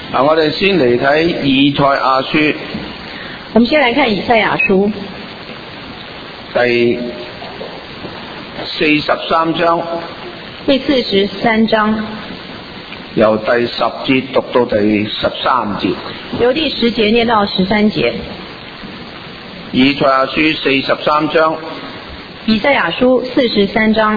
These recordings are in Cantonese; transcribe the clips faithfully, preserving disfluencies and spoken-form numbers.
嗱，我哋先嚟睇以賽亞書。 我們先來看以賽亞書第四十三章， 第四十三章， 由第十節讀到第十三節。 由第十節念到十三節。 以賽亞書四十三章。 以賽亞書四十三章。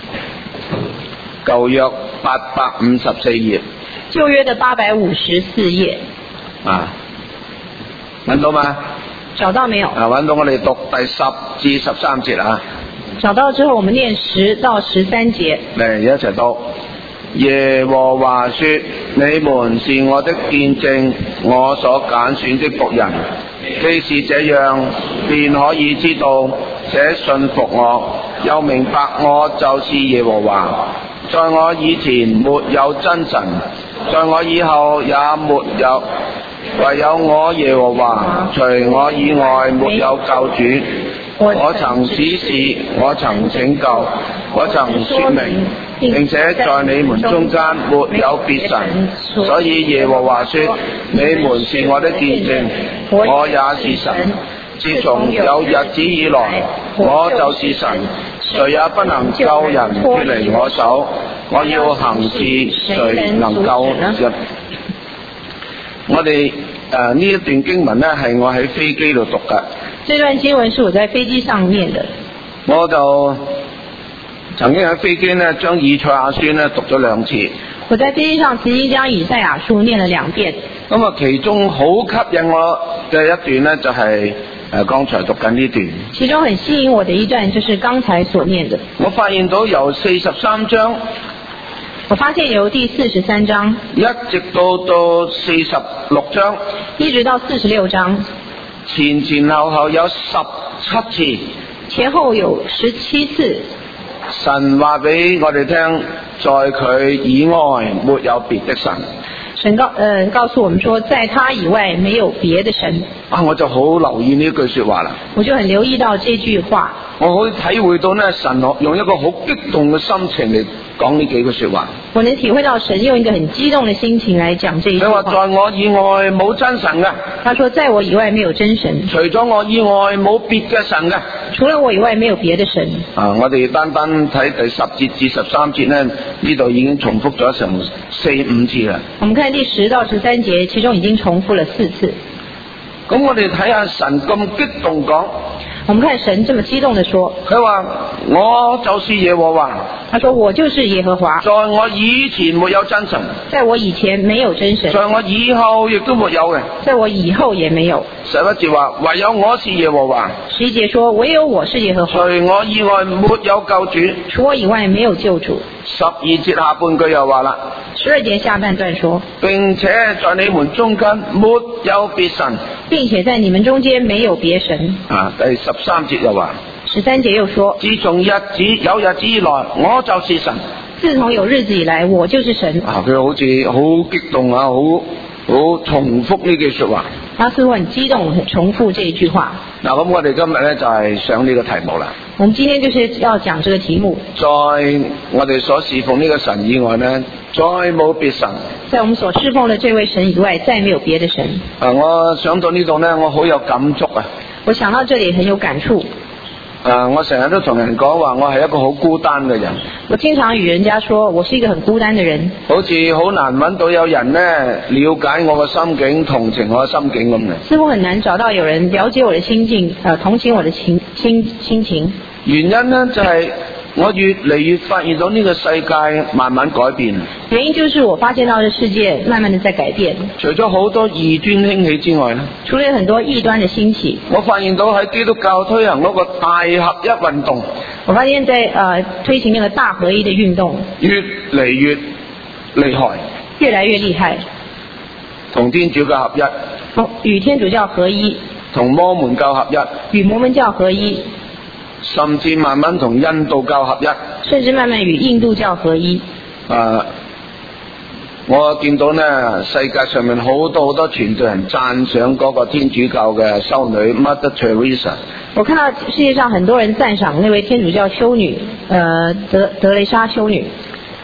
舊約八百五十四頁。 舊約的八百五十四頁。 啊，揾到嗎？ 找到沒有？ 啊，揾到，我哋讀第十至十三節啊。 找到之後，我們念十到十三節。 嚟一齊讀。耶和華說：你們是我的見證，我所揀選的僕人。既是這樣，便可以知道，且信服我，又明白我就是耶和華。在我以前沒有真神，在我以後也沒有，唯有我耶和華，除我以外沒有救主。我曾指示，我曾拯救，我曾說明，並且在你們中間沒有別神。所以耶和華說：你們是我的見證，我也是神。自從有日子以來，我就是神，誰也不能救人脫離我手。我要行事，誰能救人？我哋誒呢一段經文呢，係我喺飛機度讀㗎。 這段經文是我在飛機上念的。 我就曾經喺飛機呢，將以賽亞書呢讀咗兩次。 我在飛機上曾經將以賽亞書念了兩遍。咁啊，其中好吸引我嘅一段呢，就係誒剛才讀緊呢段。 其中很吸引我的一段，就是剛才所念的。 我發現到由四十三章， 我發現由第四十三章一直到到四十六章， 一直到四十六章。 前前後後有十七次， 前後有十七次。 神話俾我哋聽，在佢以外沒有別的神。 神告呃告訴我們說，在他以外沒有別的神。 啊，我就好留意呢句說話啦。 我就很留意到這句話。我可以體會到呢，神用一個好激動嘅心情嚟講呢幾句說話。 我能體會到神用一個很激動的心情來講這一句話。 佢話在我以外冇真神嘅。 他說在我以外沒有真神。 除咗我以外冇別嘅神嘅。 除了我以外沒有別的神。 啊，我哋單單睇第十節至十三節呢，呢度已經重複咗成四五次啦。 我們看第十到十三節，其中已經重複了四次。 咁我哋睇下神咁激動講。 我們看神這麼激動地說， 佢話我就是耶和華。 他說我就是耶和華。 在我以前沒有真神。 在我以前沒有真神。 在我以後亦都沒有嘅。 在我以後也沒有。 十一節話唯有我是耶和華。 十一節說唯有我是耶和華。 除我以外沒有救主。 除我以外沒有救主。 十二節下半句又話啦。 十二節下半段說， 並且在你們中間沒有別神。 並且在你們中間沒有別神。 啊，第十三節又話。 十三節又說， 自從日子有日子以來，我就是神。 自從有日子以來，我就是神。 啊，佢好似好激動啊，好好重複呢句說話。 他似乎很激動，很重複這一句話。 嗱，咁我哋今日咧就係上呢個題目啦。 我們今天就是要講這個題目。 在我哋所侍奉呢個神以外呢，再冇別神。 在我們所侍奉的這位神以外，再沒有別的神。 啊，我想到呢度呢，我好有感觸啊。 我想到這裡很有感觸。 啊，我成日都同人講話，我係一個好孤單嘅人。 我經常與人家說，我是一個很孤單的人。 好似好難揾到有人呢了解我嘅心境，同情我嘅心境咁嘅。 似乎很難找到有人了解我的心境，呃，同情我的情心心情。 原因呢，就係、是。我越嚟越發現到呢個世界慢慢改變。 原因就是我發現到這世界慢慢的在改變。 除咗好多異端興起之外呢， 除了很多異端的興起， 我發現到喺基督教推行嗰個大合一運動。 我發現在呃推行那個大合一的運動越嚟越厲害， 越來越厲害。 同天主教合一， 同與天主教合一， 同摩門教合一， 與摩門教合一。 甚至慢慢同印度教合一， 甚至慢慢與印度教合一。 啊，我見到呢世界上面好多好多傳道人讚賞嗰個天主教嘅修女 Mother Teresa。 我看到世界上很多人讚賞那位天主教修女，呃德德蕾莎修女。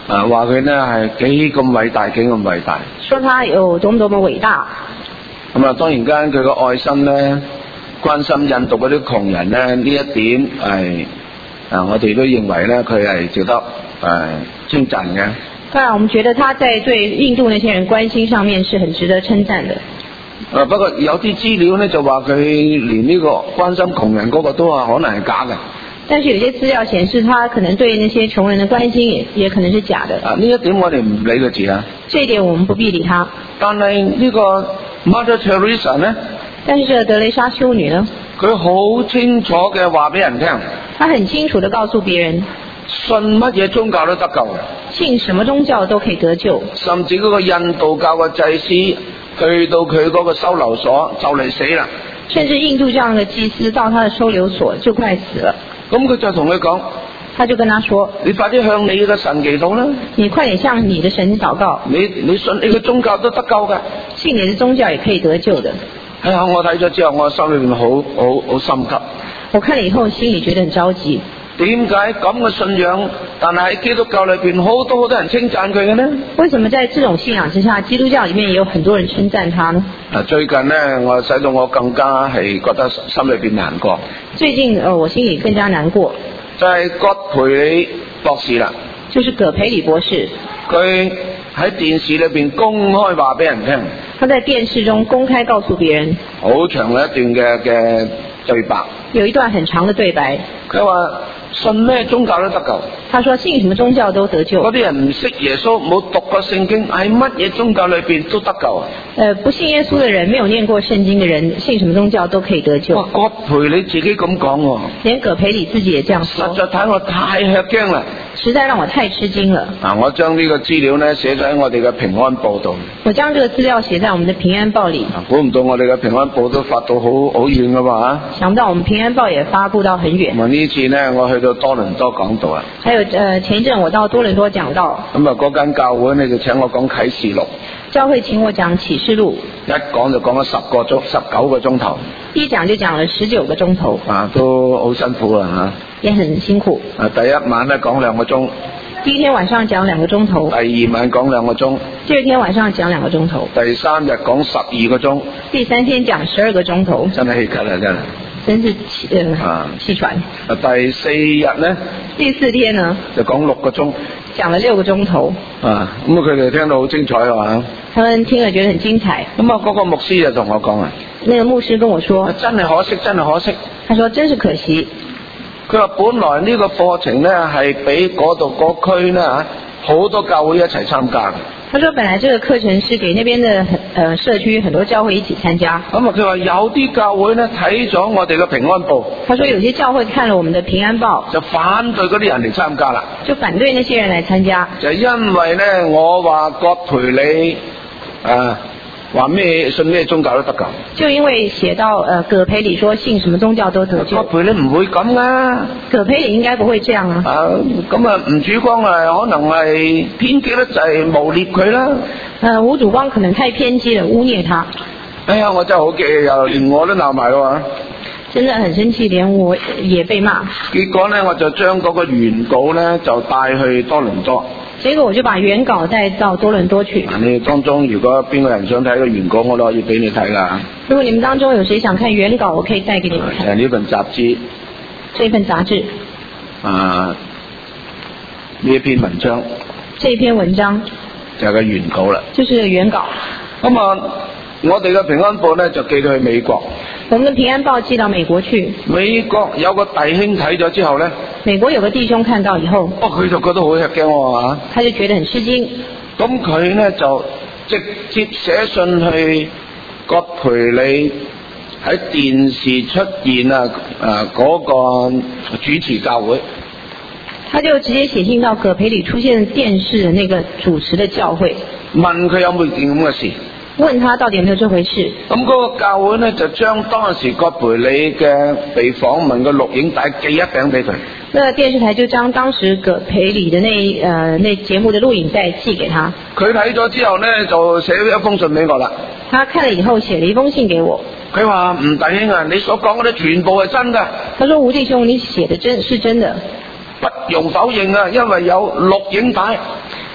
啊話佢呢係幾咁偉大，幾咁偉大。 說他有多麼多麼偉大。 咁啊，當然間佢個愛心呢，關心印度嗰啲窮人呢，呢一點係啊，我哋都認為呢，佢係值得誒稱讚嘅。 當然，我們覺得他在對印度那些人關心上面是很值得稱讚的。 啊，不過有啲資料呢就話佢連呢個關心窮人嗰個都話可能係假嘅。 但是有些資料顯示，他可能對那些窮人的關心也也可能是假的。 啊，呢一點我哋唔理佢字啊。 這一點我們不必理他。 但係呢個 Mother Teresa 呢？ 但是這個德蕾莎修女呢？ 佢好清楚嘅話俾人聽。 她很清楚地告訴別人， 信乜嘢宗教都得救。 信什麼宗教都可以得救。甚至嗰個印度教嘅祭司去到佢嗰個收留所就嚟死啦。 甚至印度教嘅祭司到他的收留所就快死了。 咁佢就同佢講， 他就跟他說： 你快啲向你嘅神祈禱啦！ 你快點向你的神禱告。 你你信你嘅宗教都得救㗎。 信你的宗教也可以得救的。 哎呀，我睇咗之後，我心裏面好好好心急。 我看了以後，心裏覺得很着急。 點解咁嘅信仰，但係喺基督教裏邊好多好多人稱讚佢嘅呢？ 為什麼在這種信仰之下，基督教裏面也有很多人稱讚他呢？ 啊，最近呢，我使到我更加係覺得心裏邊難過。 最近，呃，我心裏更加難過。 就係葛培理博士啦。 就是葛培理博士。 佢喺電視裏邊公開話俾人聽。 他在電視中公開告訴別人。 好長嘅一段嘅嘅對白。有一段很長嘅對白。 佢話信咩宗教都得救。 他說信什麼宗教都得救。 嗰啲人唔識耶穌，冇讀過聖經，喺乜嘢宗教裏邊都得救。 呃，不信耶穌的人，沒有念過聖經的人，信什麼宗教都可以得救。 哇，葛培理自己咁講喎。 連葛培理自己也這樣說。 實在睇我太吃驚啦。 實在讓我太吃驚了。 嗱，我將呢個資料呢寫咗喺我哋嘅平安報度。 我將這個資料寫在我們的平安報裏。 估唔到我哋嘅平安報都發到好好遠噶嘛。 想不到我們平安報也發布到很遠。咁呢次呢，我去到多倫多講道啊。 還有呃前一陣我到多倫多講道。 咁啊，嗰間教會呢就請我講啟示錄。 教會請我講啟示錄。 一講就講咗十個鐘，十九個鐘頭。 一講就講了十九個鐘頭。 啊，都好辛苦啊吓。 也很辛苦。 啊，第一晚呢講兩個鐘。 第一天晚上講兩個鐘頭。 第二晚講兩個鐘。 第二天晚上講兩個鐘頭。 第三日講十二個鐘。 第三天講十二個鐘頭。 真係氣咳啊，真係。 真是氣呃啊氣喘。 啊，第四日呢？ 第四天呢？ 就講六個鐘。 講了六個鐘頭。 啊，咁啊佢哋聽到好精彩啊嘛。 他們聽了覺得很精彩。 咁啊，嗰個牧師就同我講啊。 那個牧師跟我說。 真係可惜，真係可惜。 他說真是可惜。 佢話本來呢個課程呢係俾嗰度嗰區呢好多教會一齊參加嘅。 他說本來這個課程是給那邊的呃社區很多教會一起參加。 咁啊，佢話有啲教會呢睇咗我哋嘅平安報。 他說有些教會看了我們的平安報， 就反對嗰啲人嚟參加啦。 就反對那些人來參加。 就因為呢，我話葛培理啊。話咩信咩宗教都得救， 就因為寫到呃葛培理說信什麼宗教都得救。 葛培理唔會咁啊， 葛培理應該不會這樣啊。 啊咁啊吳主光啊可能係偏激得滯，誣衊佢啦。 呃吳主光可能太偏激了，污衊他。 哎呀，我真係好記，又連我都鬧埋咯。 真的很生氣，連我也被罵。 結果呢，我就將嗰個原稿呢就帶去多倫多。 結果我就把原稿帶到多倫多去。 你當中如果邊個人想睇個原稿，我都可以俾你睇噶。 如果你們當中有誰想看原稿，我可以帶給你們看。 誒，呢份雜誌。 這份雜誌。 啊，呢一篇文章。 這篇文章。 就係個原稿啦。 就是原稿。 咁啊，我哋嘅平安報呢就寄到去美國。 我們的平安報寄到美國去。美國有個弟兄睇咗之後呢， 美國有個弟兄看到以後， 哦，佢就覺得好吃驚喎， 他就覺得很吃驚。咁佢呢就直接寫信去葛培理喺電視出現啊啊嗰個主持教會。 他就直接寫信到葛培理出現電視的那個主持的教會， 問佢有冇件咁嘅事。 問他到底有沒有這回事？ 咁嗰個教會呢就將當時葛培理嘅被訪問嘅錄影帶寄一餅俾佢。 那電視台就將當時葛培理的那呃那節目的錄影帶寄給他。 佢睇咗之後呢就寫咗一封信俾我啦。 他看了以後寫了一封信給我。 佢話吳弟兄啊，你所講嗰啲全部係真㗎。 他說吳弟兄，你寫的真是真的， 不容否認啊，因為有錄影帶。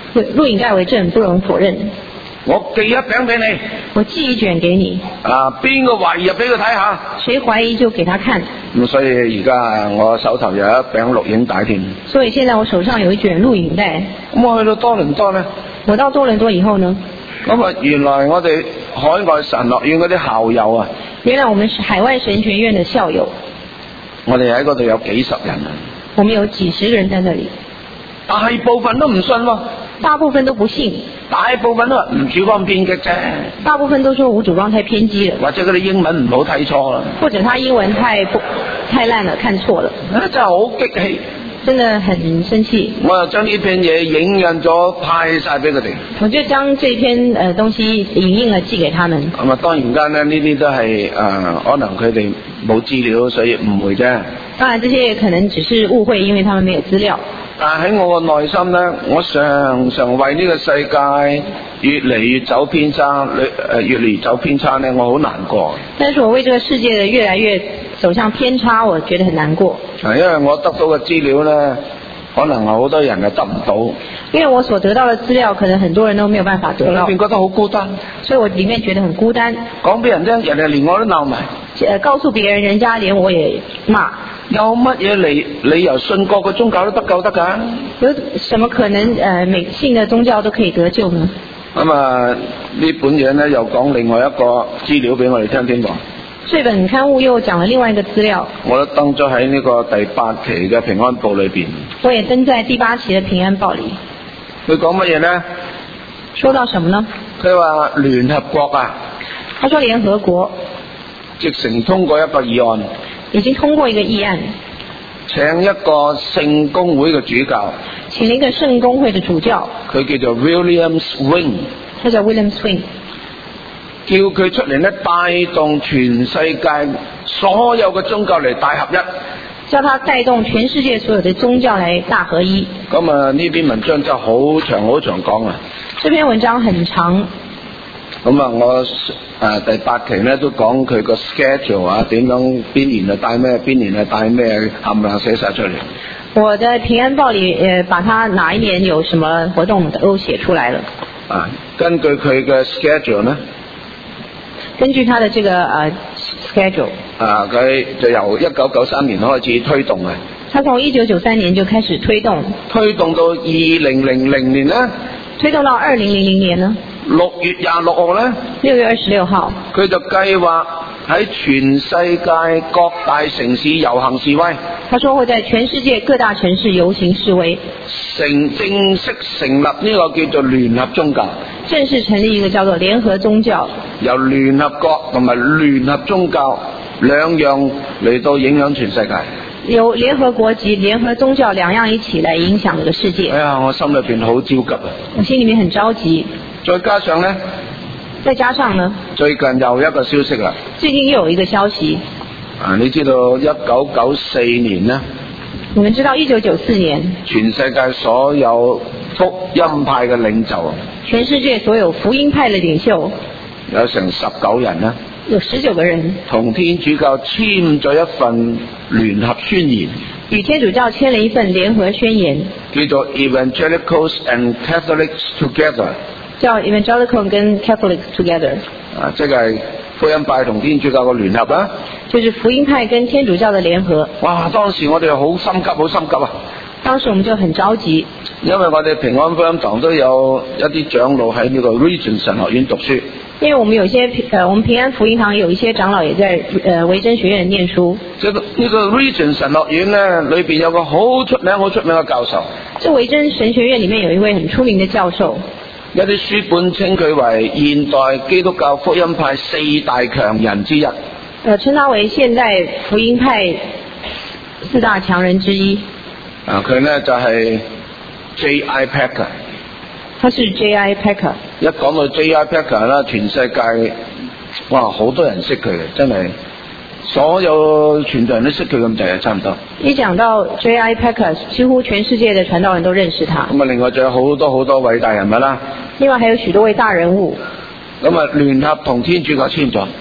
錄影帶為證，不容否認。 我寄一餅俾你， 我寄一卷給你， 啊，邊個懷疑就俾佢睇下。 誰懷疑就給他看。 咁所以而家我手頭有一餅錄影帶添。 所以現在我手上有一卷錄影帶。 咁我去到多倫多呢？ 我到多倫多以後呢？ 咁啊，原來我哋海外神學院嗰啲校友啊， 原來我們是海外神學院的校友， 我哋喺嗰度有幾十人啊。 我們有幾十個人在那裡， 大部分都唔信喎。 大部分都不信， 大部分都話吳主光偏激啫， 大部分都說吳主光太偏激了， 或者嗰啲英文唔好睇錯啦， 或者他英文太不太爛了，看錯了， 啊真係好激氣， 真的很生氣。 我又將呢篇嘢影印咗派晒俾佢哋， 我就將這篇呃東西影印了寄給他們。 咁啊當然間咧呢啲都係誒、呃、可能佢哋冇資料，所以誤會啫。 當然這些可能只是誤會，因為他們沒有資料。 但喺我個內心咧，我常常為呢個世界越嚟越走偏差，誒越嚟越走偏差咧，我好難過。 但是我為這個世界的越來越走向偏差，我覺得很難過。 係因為我得到嘅資料咧，可能好多人係得唔到。 因為我所得到的資料，可能很多人都沒有辦法得到。 裏邊覺得好孤單， 所以我裡面覺得很孤單。 講俾人聽，人哋連我都鬧埋。 誒，告訴別人，人家連我也罵。 有乜嘢理理由信各個宗教都得救得㗎？ 有什麼可能誒每信的宗教都可以得救呢？ 咁啊呢本嘢咧又講另外一個資料俾我哋聽添喎。 這本刊物又講了另外一個資料。 我都登咗喺呢個第八期嘅平安報裏邊。 我也登在第八期嘅平安報裏。 佢講乜嘢咧？ 說到什麼呢？ 佢話聯合國啊。 他說聯合國直成通過一個議案。 已經通過一個議案， 請一個聖公會嘅主教， 請了一個聖公會嘅主教， 佢叫做 William Swing， 他叫 William Swing， 叫佢出嚟咧帶動全世界所有嘅宗教嚟大合一， 叫他帶動全世界所有的宗教嚟大合一。 咁啊呢篇文章真係好長好長講啊， 這篇文章很長。 咁啊我誒、呃、第八期咧都講佢個 schedule 啊，點樣邊年啊帶咩，邊年啊帶咩，冚唪唥寫晒出嚟。 我的平安報裏誒、呃，把他哪一年有什麼活動都寫出來了。 啊，根據佢嘅 schedule 咧， 根據他的這個誒、呃、schedule， 啊佢就由一九九三年開始推動嘅。 他從一九九三年就開始推動， 推動到二零零零年咧， 推動到二零零零年呢？ 六月廿六號咧， 六月二十六號， 佢就計劃喺全世界各大城市遊行示威。 他說會在全世界各大城市遊行示威， 成正式成立呢個叫做聯合宗教。 正式成立一個叫做聯合宗教，由聯合國同埋聯合宗教兩樣嚟到影響全世界。 由聯合國及聯合宗教兩樣一起來影響這個世界。 哎呀，我心裏邊好焦急啊！ 我心裏面很着急。 再加上呢， 再加上呢， 最近又一個消息啦。 最近又有一個消息。 啊，你知道一九九四年呢？ 你們知道一九九四年， 全世界所有福音派嘅領袖， 全世界所有福音派嘅領袖， 有成十九人啦， 有十九個人同天主教簽咗一份聯合宣言， 與天主教簽了一份聯合宣言， 叫做 Evangelicals and Catholics Together， 叫 Evangelical 跟 Catholics Together， 啊，即係福音派同天主教嘅聯合啊， 就是福音派跟天主教嘅聯合。 哇！當時我哋好心急，好心急啊！ 當時我們就很着急， 因為我哋平安福音堂都有一啲長老喺呢個 Regent 神學院讀書。 因為我們有些，呃，我們平安福音堂有一些長老也在，呃，維真學院念書。 這個呢個 Regent 神學院呢，裏邊有個好出名、好出名嘅教授。 這維真神學院裏面有一位很出名的教授。 有啲書本稱佢為現代基督教福音派四大強人之一。 呃，稱他為現代福音派四大強人之一。 啊，佢呢就係、是、J I Packer。 他是 J I Packer。 一講到 J I Packer 啦，全世界哇好多人識佢嘅，真係所有傳道人都識佢咁滯，差唔多。一講到 J I Packer， 幾乎全世界的傳道人都認識他。 咁啊，另外仲有好多好多偉大人物啦。 另外還有許多位大人物。 咁啊，聯合同天主教簽咗。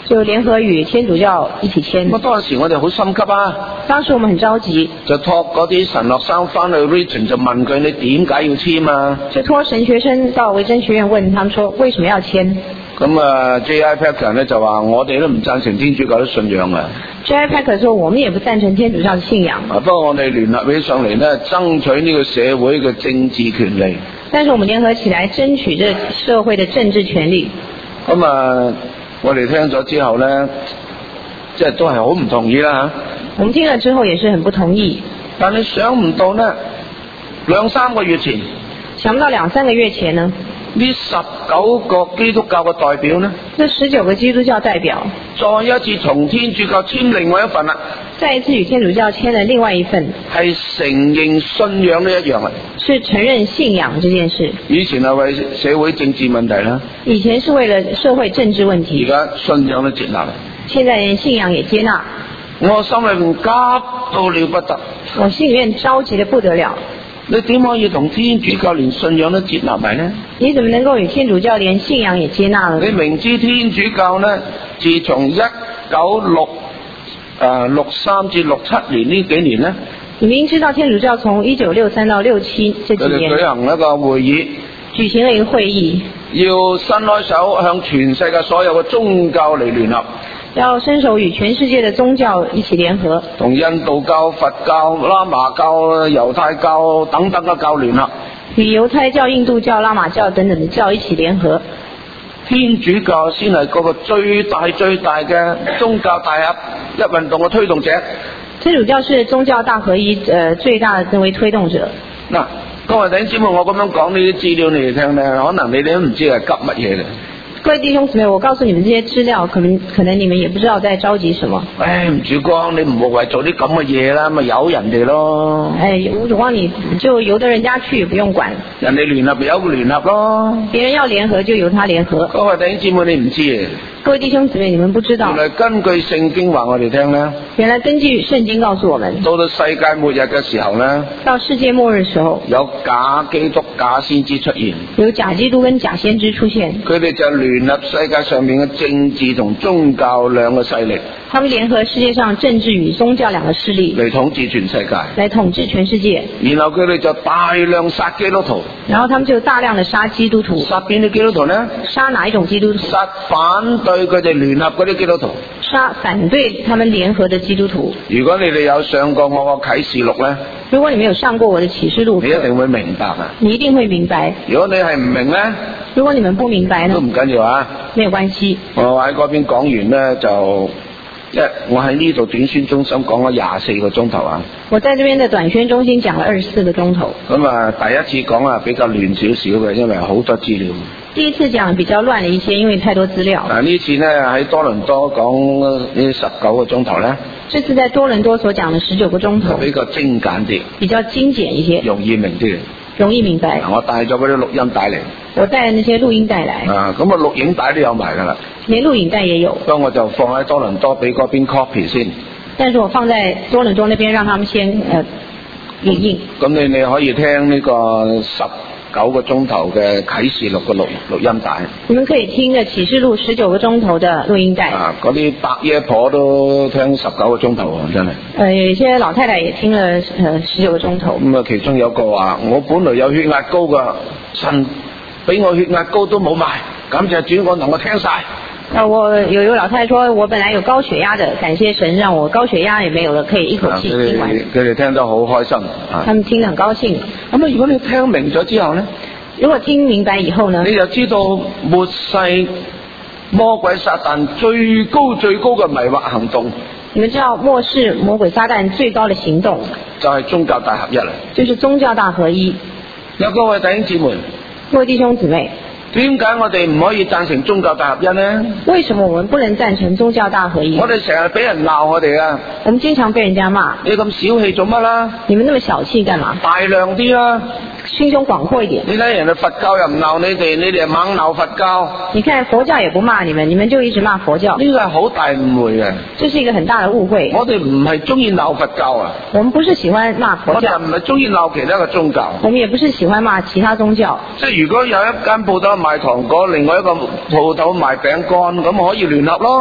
就聯合與天主教一起簽。 咁當時我哋好心急啊， 當時我們很着急， 就託嗰啲神學生翻去 Region 就問佢你點解要簽啊？ 就託神學生到維真學院問他們說為什麼要簽？ 咁啊 J I Packer 咧就話我哋都唔贊成天主教嘅信仰啊。 J I Packer 說我們也不贊成天主教的信仰。 啊，不過我哋聯合起上嚟咧，爭取呢個社會嘅政治權利。 但是我們聯合起來爭取這社會的政治權利。 咁啊，我哋聽咗之後咧，即係都係好唔同意啦嚇。 我們聽了之後也是很不同意。 但係想唔到呢，兩三個月前， 想不到兩三個月前呢， 呢十九個基督教嘅代表呢， 這十九個基督教代表再一次同天主教簽另外一份啦， 再一次與天主教簽了另外一份， 係承認信仰都一樣啦， 是承認信仰這件事。 以前係為社會政治問題啦， 以前是為了社會政治問題， 而家信仰都接納啦， 現在連信仰也接納。 我心裏面急到了不得， 我心裏面着急得不得了。 你點可以同天主教連信仰都接納埋呢？ 你怎麼能夠與天主教連信仰也接納呢？ 你明知天主教呢，自從一九六誒六三至六七年呢幾年呢， 你明知道天主教從一九六三到六七這幾年， 佢哋舉行一個會議， 舉行了一個會議， 要伸開手向全世界所有嘅宗教嚟聯合。 要伸手與全世界的宗教一起聯合， 同印度教、佛教、喇嘛教、猶太教等等嘅教聯合， 與猶太教、印度教、喇嘛教等等的教一起聯合。 天主教先係嗰個最大最大嘅宗教大合一運動嘅推動者。 天主教是宗教大合一呃最大的為推動者。 嗱，各位弟兄姊妹，我咁樣講呢啲資料你哋聽咧，可能你哋都唔知係急乜嘢嘅。 各位弟兄姊妹，我告訴你們這些資料，可能可能你們也不知道在着急什麼。 唉，吳主光，你唔好為做啲咁嘅嘢啦，咪由人哋咯。 唉，吳主光，你就由得人家去，也不用管。 人哋聯合咪有個聯合咯。 別人要聯合就由他聯合。 各位弟兄姊妹，你唔知嘅。 各位弟兄姊妹，你們不知道。 原來根據聖經話我哋聽咧。 原來根據聖經告訴我們， 到到世界末日嘅時候咧， 到世界末日嘅時候， 有假基督、假先知出現。 有假基督跟假先知出現。 佢哋就聯合世界上面嘅政治同宗教兩個勢力。 他們聯合世界上政治與宗教兩個勢力嚟統治全世界。 來統治全世界。 然後佢哋就大量殺基督徒。 然後他們就大量的殺基督徒。 殺邊啲基督徒呢？ 殺哪一種基督徒？ 殺反對佢哋聯合嗰啲基督徒。 殺反對他們聯合的基督徒。 如果你哋有上過我個啟示錄呢， 如果你沒有上過我的啟示錄， 你一定會明白啊！ 你一定會明白。 如果你係唔明呢， 如果你們不明白呢， 都唔緊要啊， 沒有關係。 我喺嗰邊講完呢，就一我喺呢度短宣中心講咗廿四個鐘頭啊。 我在這邊的短宣中心講了二十四個鐘頭。咁啊，第一次講啊比較亂少少嘅，因為好多資料。 第一次講比較亂了一些，因為太多資料。 啊，呢次呢喺多倫多講呢十九個鐘頭呢。 這次在多倫多所講的十九個鐘頭比較精簡啲， 比較精簡一些， 容易明啲， 容易明白。 我帶咗嗰啲錄音帶嚟， 我帶那些錄音帶來。 啊，咁啊錄影帶都有埋噶啦， 連錄影帶也有。不過我就放喺多倫多俾嗰邊 copy 先。 但是我放在多倫多那邊，讓他們先呃影印。 咁你你可以聽呢個十九個鐘頭嘅啟示錄嘅錄錄音帶。 你們可以聽嘅啟示錄十九個鐘頭嘅錄音帶。 啊，嗰啲伯爺婆都聽十九個鐘頭啊，真係。 呃，有一些老太太也聽了呃十九個鐘頭。 咁啊，其中有個話：我本來有血壓高噶，神俾我血壓高都冇埋，感謝主，我能夠聽晒。 啊，我有一個老太太說，我本來有高血壓的，感謝神讓我高血壓也沒有了，可以一口氣聽完。 佢哋聽得好開心。 啊，他們聽得很高興。 咁啊，如果你聽明咗之後呢？ 如果聽明白以後呢？ 你就知道末世魔鬼撒旦最高最高嘅迷惑行動。 你們知道末世魔鬼撒旦最高的行動就係宗教大合一啦。 就是宗教大合一。 有各位弟兄姊妹， 各位弟兄姊妹， 點解我哋唔可以贊成宗教大合一呢？ 為什麼我們不能贊成宗教大合一？ 我哋成日俾人鬧我哋啊！ 我們經常被人家罵。 你咁小氣做乜啦？ 你們那麼小氣幹嘛？ 大量啲啦！ 心胸廣闊一點。 你睇人哋佛教又唔鬧你哋，你哋又猛鬧佛教。 你看佛教也不罵你們，你們就一直罵佛教。 呢個係好大誤會嘅。 這是一個很大的誤會。 我哋唔係中意鬧佛教啊。 我們不是喜歡罵佛教。 我哋唔係中意鬧其他嘅宗教。 我們也不是喜歡罵其他宗教。 即係如果有一間鋪頭賣糖果，另外一個鋪頭賣餅乾，咁可以聯合咯。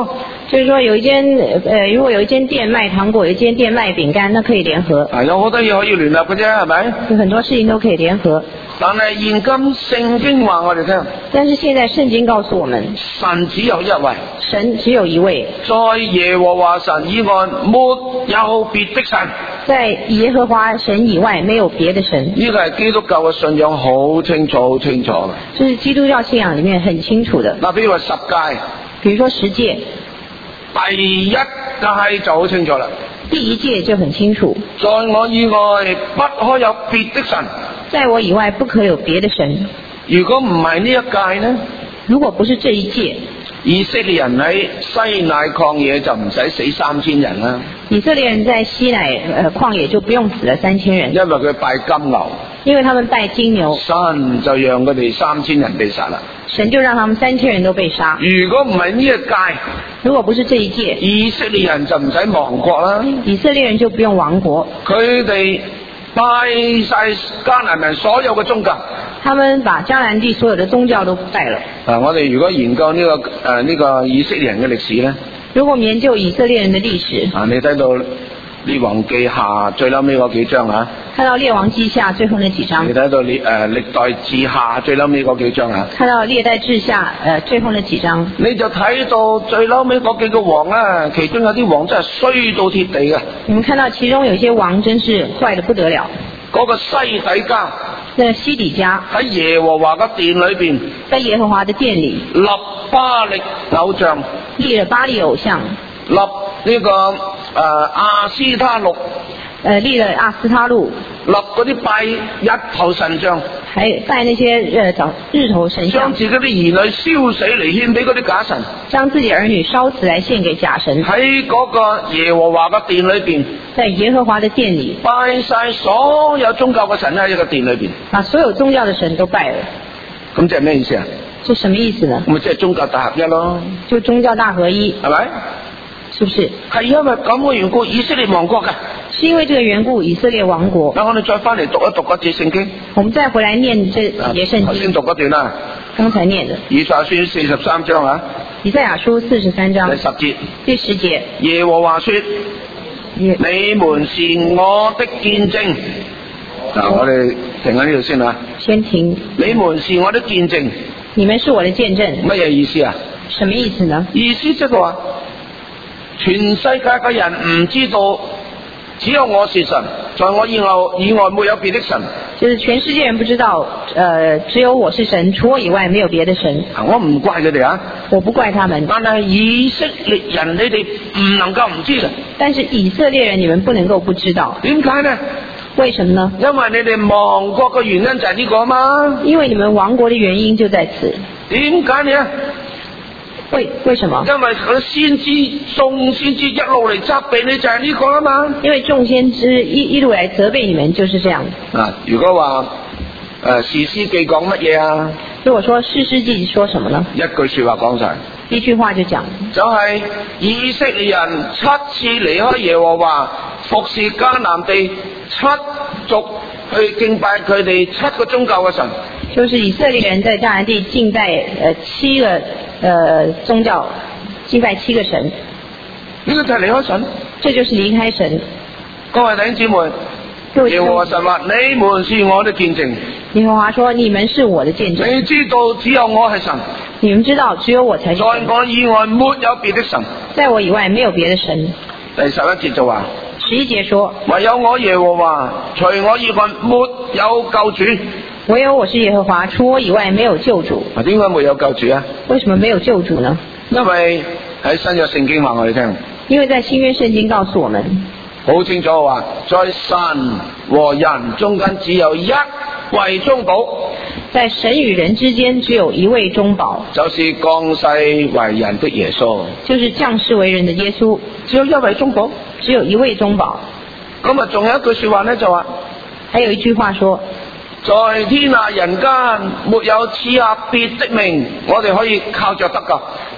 就是說有一間呃，如果有一間店賣糖果，有一間店賣餅乾，那可以聯合。 啊，有好多嘢可以聯合嘅啫，係咪？ 有很多事情都可以聯合。 但係現今聖經話我哋聽， 但是現在聖經告訴我們， 神只有一位， 神只有一位， 在耶和華神以外沒有別的神。 在耶和華神以外沒有別的神。 呢個係基督教嘅信仰好清楚好清楚嘅。 這是基督教信仰裡面很清楚的。 嗱，譬如話十誡， 比如說十誡， 第一誡就好清楚啦。 第一誡就很清楚， 在我以外不可有別的神。 在我以外不可有別的神。 如果唔係呢一誡呢？ 如果不是這一誡， 以色列人喺西乃曠野就唔使死三千人啦。 以色列人在西乃呃曠野就不用死了三千人， 因為佢拜金牛， 因為他們拜金牛， 神就讓佢哋三千人被殺啦。 神就讓他們三千人都被殺。 如果唔係呢一誡， 如果不是這一誡， 以色列人就唔使亡國啦。 以色列人就不用亡國。 佢哋拜晒迦南人所有嘅宗教， 他們把迦南地所有的宗教都拜了。 啊，我哋如果研究呢、這個誒呢、呃這個以色列人嘅歷史咧， 如果我們研究以色列人的歷史， 啊，你睇到列王記下最後尾嗰幾章啊， 看到列王記下最後那幾章， 你睇到列誒、呃、歷代志下最後尾嗰幾章啊， 看到歷代志下誒、呃、最後那幾章， 你就睇到最後尾嗰幾個王啊，其中有啲王真係衰到貼地嘅。 你們看到其中有些王真是壞得不得了。 嗰個西底家， 那西底家喺耶和華嘅殿裏邊， 在耶和華的殿裏立巴力偶像， 立了巴力偶像， 立呢、這個誒亞斯他錄， 呃立了阿斯他路， 立嗰啲拜日頭神像， 還拜那些呃早日頭神像， 將自己啲兒女燒死嚟獻俾嗰啲假神， 將自己兒女燒死來獻給假神。 喺嗰個耶和華嘅殿裏邊， 在耶和華的殿裏拜晒所有宗教嘅神喺一個殿裏邊， 把所有宗教的神都拜了。 咁即係咩意思啊？ 這什麼意思呢？ 咁即係宗教大合一咯， 就宗教大合一， 係咪？ 是不是？ 係因為咁嘅緣故，以色列亡國嘅。 是因為這個緣故，以色列亡國。 嗱，我哋再翻嚟讀一讀嗰節聖經。 我們再回來念這節聖經。 頭先讀嗰段啦。 剛才念的。 以賽亞書四十三章啊。 以賽亞書四十三章。 第十節。 第十節。 耶和華說：你們是我的見證。嗱，我哋停喺呢度先啦。 先停。 你們是我的見證。 你們是我的見證。 乜嘢意思啊？ 什麼意思呢？ 意思即係話，全世界嘅人唔知道，只有我是神，在我以外以外沒有別的神。 就是全世界人不知道，呃，只有我是神，除我以外沒有別的神。 我唔怪佢哋啊， 我不怪他們。 但係以色列人，你哋唔能夠唔知嘅。 但是以色列人，你們不能夠不知道。 點解呢？ 為什麼呢？ 因為你哋亡國嘅原因就係呢個嘛。 因為你們亡國的原因就在此。 點解呢？ 為為什麼？ 因為佢先知眾先知一路嚟責備你就係呢個啦嘛。 因為眾先知一一路嚟責備你們就是這樣。 嗱，如果話誒士師記講乜嘢啊？ 如果說士師記說什麼呢？ 一句說話講晒。 一句話就講。就係以色列人七次離開耶和華，服侍迦南地七族去敬拜佢哋七個宗教嘅神。 就是以色列人在迦南地敬拜呃七個呃宗教，敬拜七個神。 呢個就係離開神。 這就是離開神。 各位弟兄姊妹，耶和華神話：你們是我的見證。 耶和華說：你們是我的見證。 你知道只有我係神。 你們知道只有我才是神。 在我以外沒有別的神。 在我以外沒有別的神。 第十一節就話： 十一節說： 唯有我耶和華，除我以外沒有救主。 唯有我是耶和華，除我以外沒有救主。 啊，點解沒有救主啊？ 為什麼沒有救主呢？ 因為喺新約聖經話我哋聽。 因為在新約聖經告訴我們， 好清楚話，在神和人中間只有一位中保。 在神與人之間只有一位中保， 就是降世為人的耶穌。 就是降世為人的耶穌。 只有一位中保， 只有一位中保。 咁啊，仲有一句說話呢，就話， 還有一句話說， 在天下人間沒有賜下別的名，我哋可以靠着得救。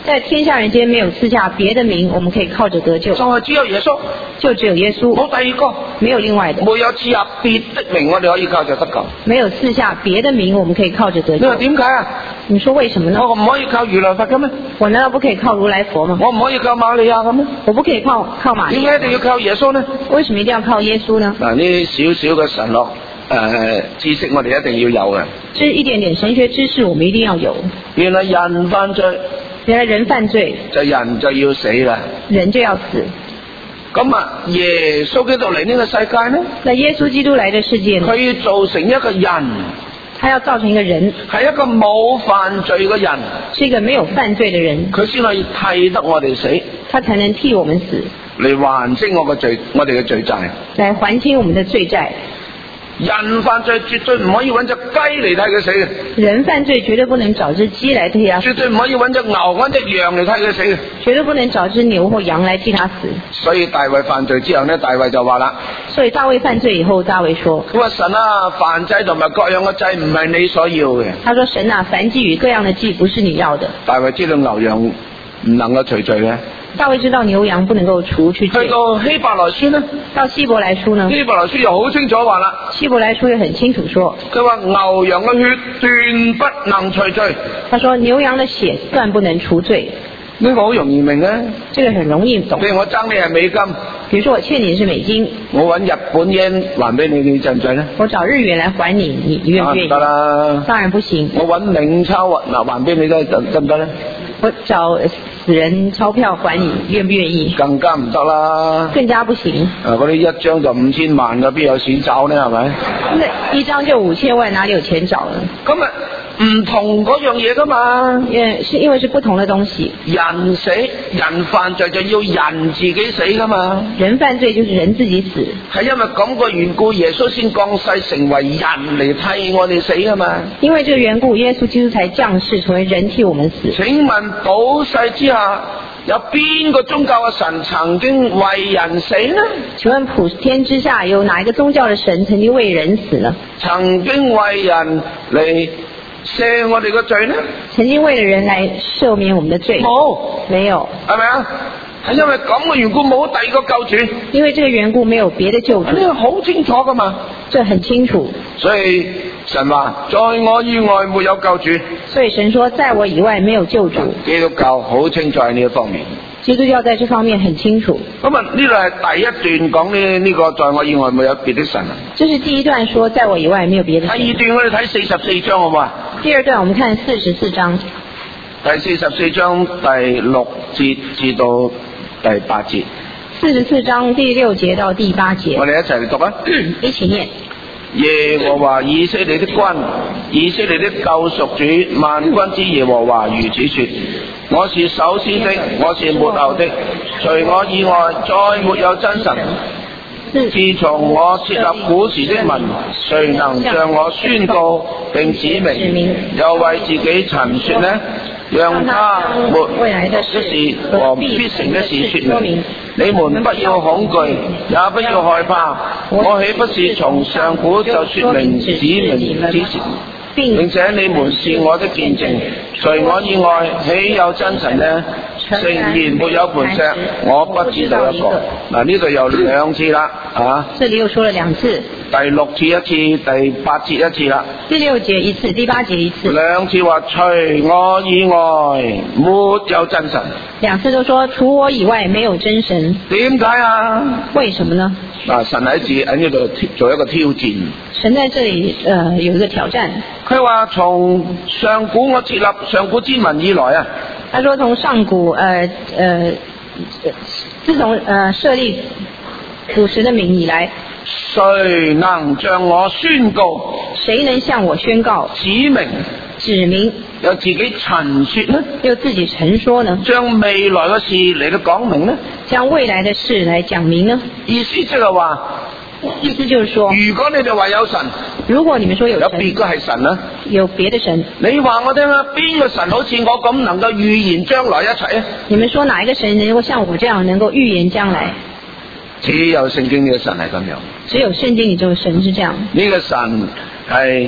在天下人間沒有賜下別的名，我們可以靠着得救， 就係只有耶穌， 就只有耶穌， 冇第二個， 沒有另外的， 沒有賜下別的名，我哋可以靠着得救。 沒有賜下別的名，我們可以靠着得救。 你話點解啊？ 你說為什麼呢？ 我唔可以靠如來佛嘅咩？ 我難道不可以靠如來佛嗎？ 我唔可以靠瑪利亞嘅咩？ 我不可以靠靠瑪利亞？ 點解一定要靠耶穌呢？ 為什麼一定要靠耶穌呢？ 嗱，呢少少嘅神學誒知識，我哋一定要有嘅。 這一點點神學知識，我們一定要有。 原來人犯罪， 原來人犯罪， 就人就要死啦。 人就要死。 咁啊，耶穌基督嚟呢個世界呢？ 那耶穌基督來的世界呢？ 佢要造成一個人， 他要造成一個人， 係一個冇犯罪嘅人， 是一個沒有犯罪的人， 佢先可以替得我哋死， 他才能替我們死， 嚟還清我個罪，我哋嘅罪債， 來還清我們的罪債。 人犯罪絕對唔可以揾隻雞嚟替佢死嘅， 人犯罪絕對不能找隻雞來替他死， 絕對唔可以揾隻牛揾隻羊嚟替佢死嘅， 絕對不能找隻牛或羊來替他死。 所以大衛犯罪之後呢，大衛就話啦， 所以大衛犯罪以後，大衛說： 佢話神啊，燔祭同埋各樣嘅祭唔係你所要嘅。 他說神啊，燔祭與各樣的祭不是你要的。 大衛知道牛羊唔能夠除罪嘅。 大衛知道牛羊不能夠除去罪。 去到希伯來書呢？ 到希伯來書呢？ 希伯來書又好清楚話啦。 希伯來書也很清楚說， 佢話牛羊嘅血斷不能除罪。 他說牛羊的血斷不能除罪。 呢個好容易明啊。 這個很容易懂。 譬如我爭你係美金， 比如說我欠你的是美金， 我揾日本yen還俾你，你制唔制呢？ 我找日元來還你，你願不願意？ 得啦。 當然不行。 我揾冥鈔嗱還俾你得得唔得呢？ 我找死人鈔票還你，願不願意？ 更加唔得啦。 更加不行。 啊，嗰啲一張就五千萬嘅，邊有錢找呢？係咪？ 那一張就五千萬，哪裡有錢找呢？ 咁啊，唔同嗰樣嘢噶嘛。 因是因為是不同的東西。 人死，人犯罪就要人自己死噶嘛。 人犯罪就是人自己死。 係因為咁個緣故，耶穌先降世成為人嚟替我哋死噶嘛。 因為這個緣故，耶穌基督才降世成為人替我們死。 請問普世之下，有邊個宗教嘅神曾經為人死呢？ 請問普天之下有哪一個宗教的神曾經為人死呢？ 曾經為人嚟赦我哋嘅罪呢？ 曾經為了人來赦免我們的罪？ 冇， 沒有， 係咪啊？係因為咁嘅緣故，冇第二個救主。 因為這個緣故，沒有別的救主。 呢個好清楚噶嘛？ 這很清楚。 所以神話在我以外沒有救主。 所以神說在我以外沒有救主。 基督教好清楚喺呢一方面。 基督教在這方面很清楚。 咁啊，呢度係第一段講呢呢個在我以外沒有別的神。 這是第一段說在我以外沒有別的神。 第二段我哋睇四十四章好唔好啊？ 第二段我們看四十四章。 第四十四章第六節至到第八節。 四十四章第六節到第八節。 我哋一齊嚟讀啊！ 一起念。 耶和華以色列的君，以色列的救贖主，萬軍之耶和華如此說：我是首先的，我是末後的，除我以外再沒有真神。自從我設立古時的民，誰能像我宣告並指明，又為自己陳說呢？讓他沒未來的事和必成的事說明。你們不要恐懼，也不要害怕。我豈不是從上古就說明指明之時，並且你們是我的見證。除我以外，豈有真神呢？誠然沒有磐石，我不知道一個。嗱，呢度有兩次啦，啊！ 這裡又說了兩次。 第六次一次，第八節一次啦。 第六節一次，第八節一次。兩次話除我以外沒有真神。 兩次都說除我以外沒有真神。 點解啊？ 為什麼呢？ 嗱，神喺字喺呢度做一個挑戰。神在這裡，呃，有一個挑戰。 佢話從上古我設立上古之民以來啊。 他說從上古，呃呃，自從呃設立古時的民以來， 誰能向我宣告？ 誰能向我宣告？ 指明？ 指明？ 又自己陳說呢？ 又自己陳說呢？ 將未來嘅事嚟到講明呢？ 將未來的事來講明呢？ 意思即係話。 意思就是說， 如果你哋話有神， 如果你們說有神， 有別個係神啊？ 有別的神， 你話我聽啦，邊個神好似我咁能夠預言將來一切啊？ 你們說哪一個神能夠像我這樣能夠預言將來？ 只有聖經呢個神係咁樣， 只有聖經裏這個神是這樣。 呢個神係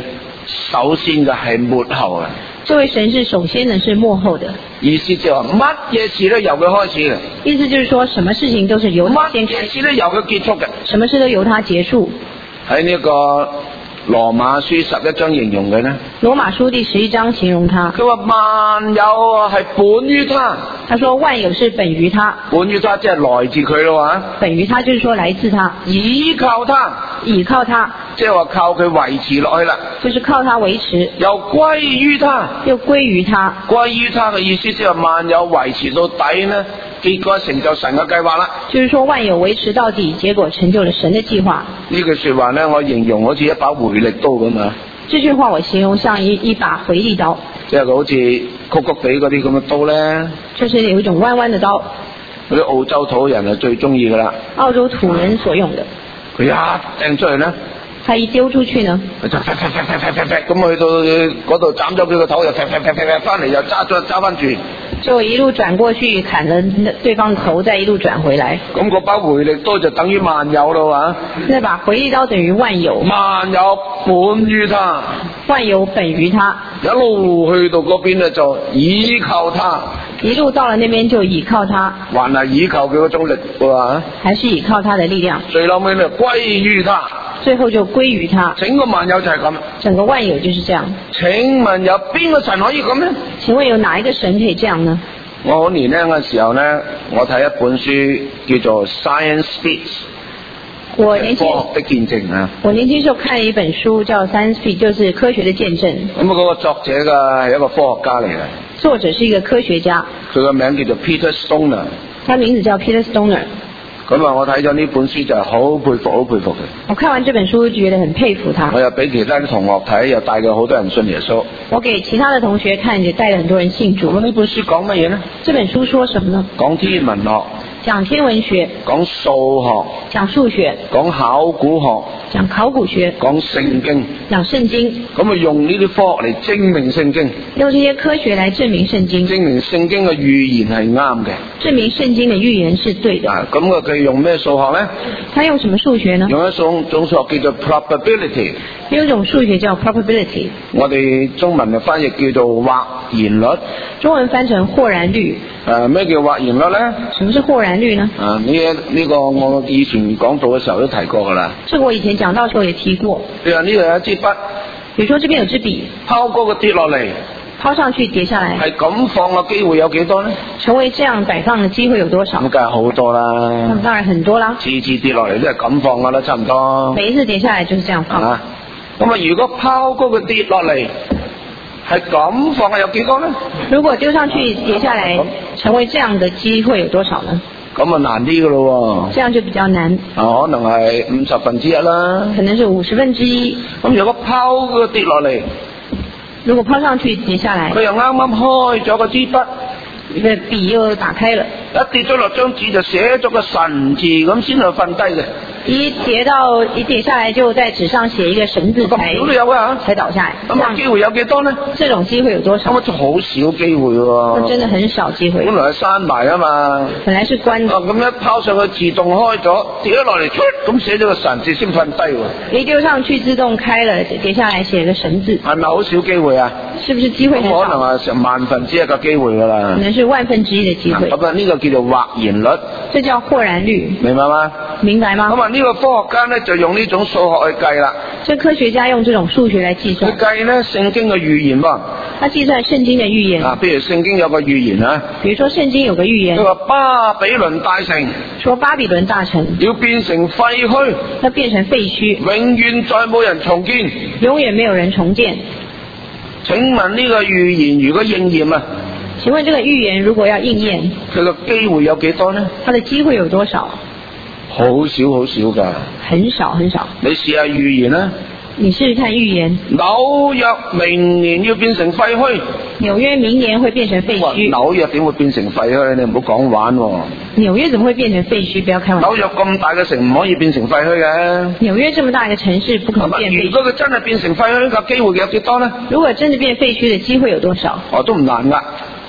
首先就係末後啊。 這位神是首先呢，是末後的。 意思就係乜嘢事都由佢開始嘅。 意思就是說，什麼事情都是由他先開始， 乜嘢事都由佢結束嘅。 什麼事都由他結束。 喺呢個羅馬書十一章形容佢呢， 羅馬書第十一章形容他， 佢話萬有係本於他。 他說萬有是本於他， 本於他即係來自佢咯喎。 本於他就是說來自他， 倚靠他， 倚靠他， 即係話靠佢維持落去啦。 就是靠他維持， 又歸於他， 又歸於他。歸於他嘅意思即係萬有維持到底呢，結果成就神嘅計劃啦。 就是說萬有維持到底，結果成就了神的計劃。 呢句說話呢，我形容好似一把回力刀咁啊。 這句話我形容像一一把回力刀， 即係好似曲曲地嗰啲咁嘅刀呢， 就是有一種彎彎的刀。 嗰啲澳洲土人係最中意噶啦。 澳洲土人所用的。 佢一掟出嚟呢， 他一丟出去呢， 就劈劈劈劈劈劈，咁去到嗰度斬咗佢個頭，又劈劈劈劈劈翻嚟，又揸咗揸翻住。 就一路轉過去砍了對方的頭，再一路轉回來。 咁嗰把回力刀就等於萬有咯啊！ 那把回力刀等於萬有。 萬有本於他。 萬有本於他。 一路去到嗰邊咧就倚靠他。 一路到了那邊就倚靠他。 還係倚靠佢嗰種力喎。 還是倚靠他的力量。 最後尾咧歸於他。 最後就歸於他。 整個萬有就係咁。 整個萬有就是這樣。請問有邊個神可以咁呢？ 請問有哪一個神可以這樣呢？ 我好年輕嘅時候呢，我睇一本書叫做《Science Speaks》， 我年輕科學的見證啊。 我年輕時候看了一本書叫《Science Speaks》，就是科學的見證。 咁嗰個作者嘅係一個科學家嚟嘅。 作者是一個科學家。 佢個名叫做 Peter Stoner。 他名字叫 Peter Stoner。 咁啊，我睇咗呢本書就係好佩服，好佩服佢。 我看完這本書就覺得很佩服他。 我又俾其他啲同學睇，又帶咗好多人信耶穌。 我給其他的同學看，也帶了很多人信主。 咁呢本書講乜嘢呢？ 這本書說什麼呢？ 講天文學。 講天文學。 講數學。 講數學。 講考古學。 講考古學。 講聖經。 講聖經。 咁啊，用呢啲科學嚟證明聖經。 用這些科學來證明聖經。 證明聖經嘅預言係啱嘅。 證明聖經嘅預言是對的。 啊，咁啊，佢用咩數學呢？ 他用什麼數學呢？ 用一種種數學叫做 probability。 有一種數學叫 probability。我哋中文嘅翻譯叫做或然率。 中文翻成或然率。 誒，咩叫或然率呢？ 什麼是或然率呢？ 啊，呢呢個我以前講道嘅時候都提過噶啦。 這個我以前講道嘅時候也提過。 譬如呢度有一支筆。 比如說這邊有支筆。拋高個跌落嚟。 拋上去跌下來，係咁放嘅機會有幾多呢？ 成為這樣擺放嘅機會有多少？ 咁梗係好多啦。 咁當然很多啦。 次次跌落嚟都係咁放噶啦，差唔多。 每一次跌下來就是這樣放。 啊，咁啊，如果拋高佢跌落嚟，係咁放嘅有幾多呢？ 如果丟上去跌下來，成為這樣的機會有多少呢？ 咁啊難啲噶咯。 這樣就比較難。 啊，可能係五十分之一啦。 可能是五十分之一。 咁如果拋佢跌落嚟？ 如果拋上去跌下來， 佢又啱啱開咗個支筆， 你嘅筆又打開了， 一跌咗落張紙就寫咗個神字，咁先去瞓低嘅。 一跌到一跌下來就在紙上寫一個神字才咁都有啊， 才倒下來。 咁啊機會有幾多呢？ 這種機會有多少？ 咁啊好少機會喎。 真的很少機會。 本來係閂埋啊嘛。 本來是關。 哦，咁一拋上去自動開咗，跌咗落嚟，咁寫咗個神字先瞓低喎。 一丟上去自動開了，跌下來寫個神字。 係咪好少機會啊？ 是不是機會很少？ 可能係成萬分之一嘅機會噶啦。 可能是萬分之一嘅機會。 咁啊呢個叫做或然率。 這叫或然率。 明白嗎？ 明白嗎？ 咁啊呢個科學家呢就用呢種數學去計啦。 這科學家用這種數學來計算。 佢計呢聖經嘅預言喎。 他計算聖經嘅預言。 啊，譬如聖經有個預言啊。 比如說聖經有個預言。 佢話巴比倫大城。 說巴比倫大城。 要變成廢墟。 要變成廢墟。 永遠再冇人重建。 永遠沒有人重建。 請問呢個預言如果應驗啊？ 請問這個預言如果要應驗， 佢個機會有幾多呢？ 它的機會有多少？ 好少好少噶。 很少很少。 你試下預言啦。 你試試看預言。 紐約明年要變成廢墟。 紐約明年會變成廢墟。 紐約點會變成廢墟？你唔好講玩喎。 紐約怎麼會變成廢墟？不要開玩笑。 紐約咁大嘅城唔可以變成廢墟嘅。 紐約這麼大一個城市不可能變廢墟。 如果佢真係變成廢墟嘅機會有幾多呢？ 如果真的變廢墟嘅機會有多少？ 哦，都唔難噶。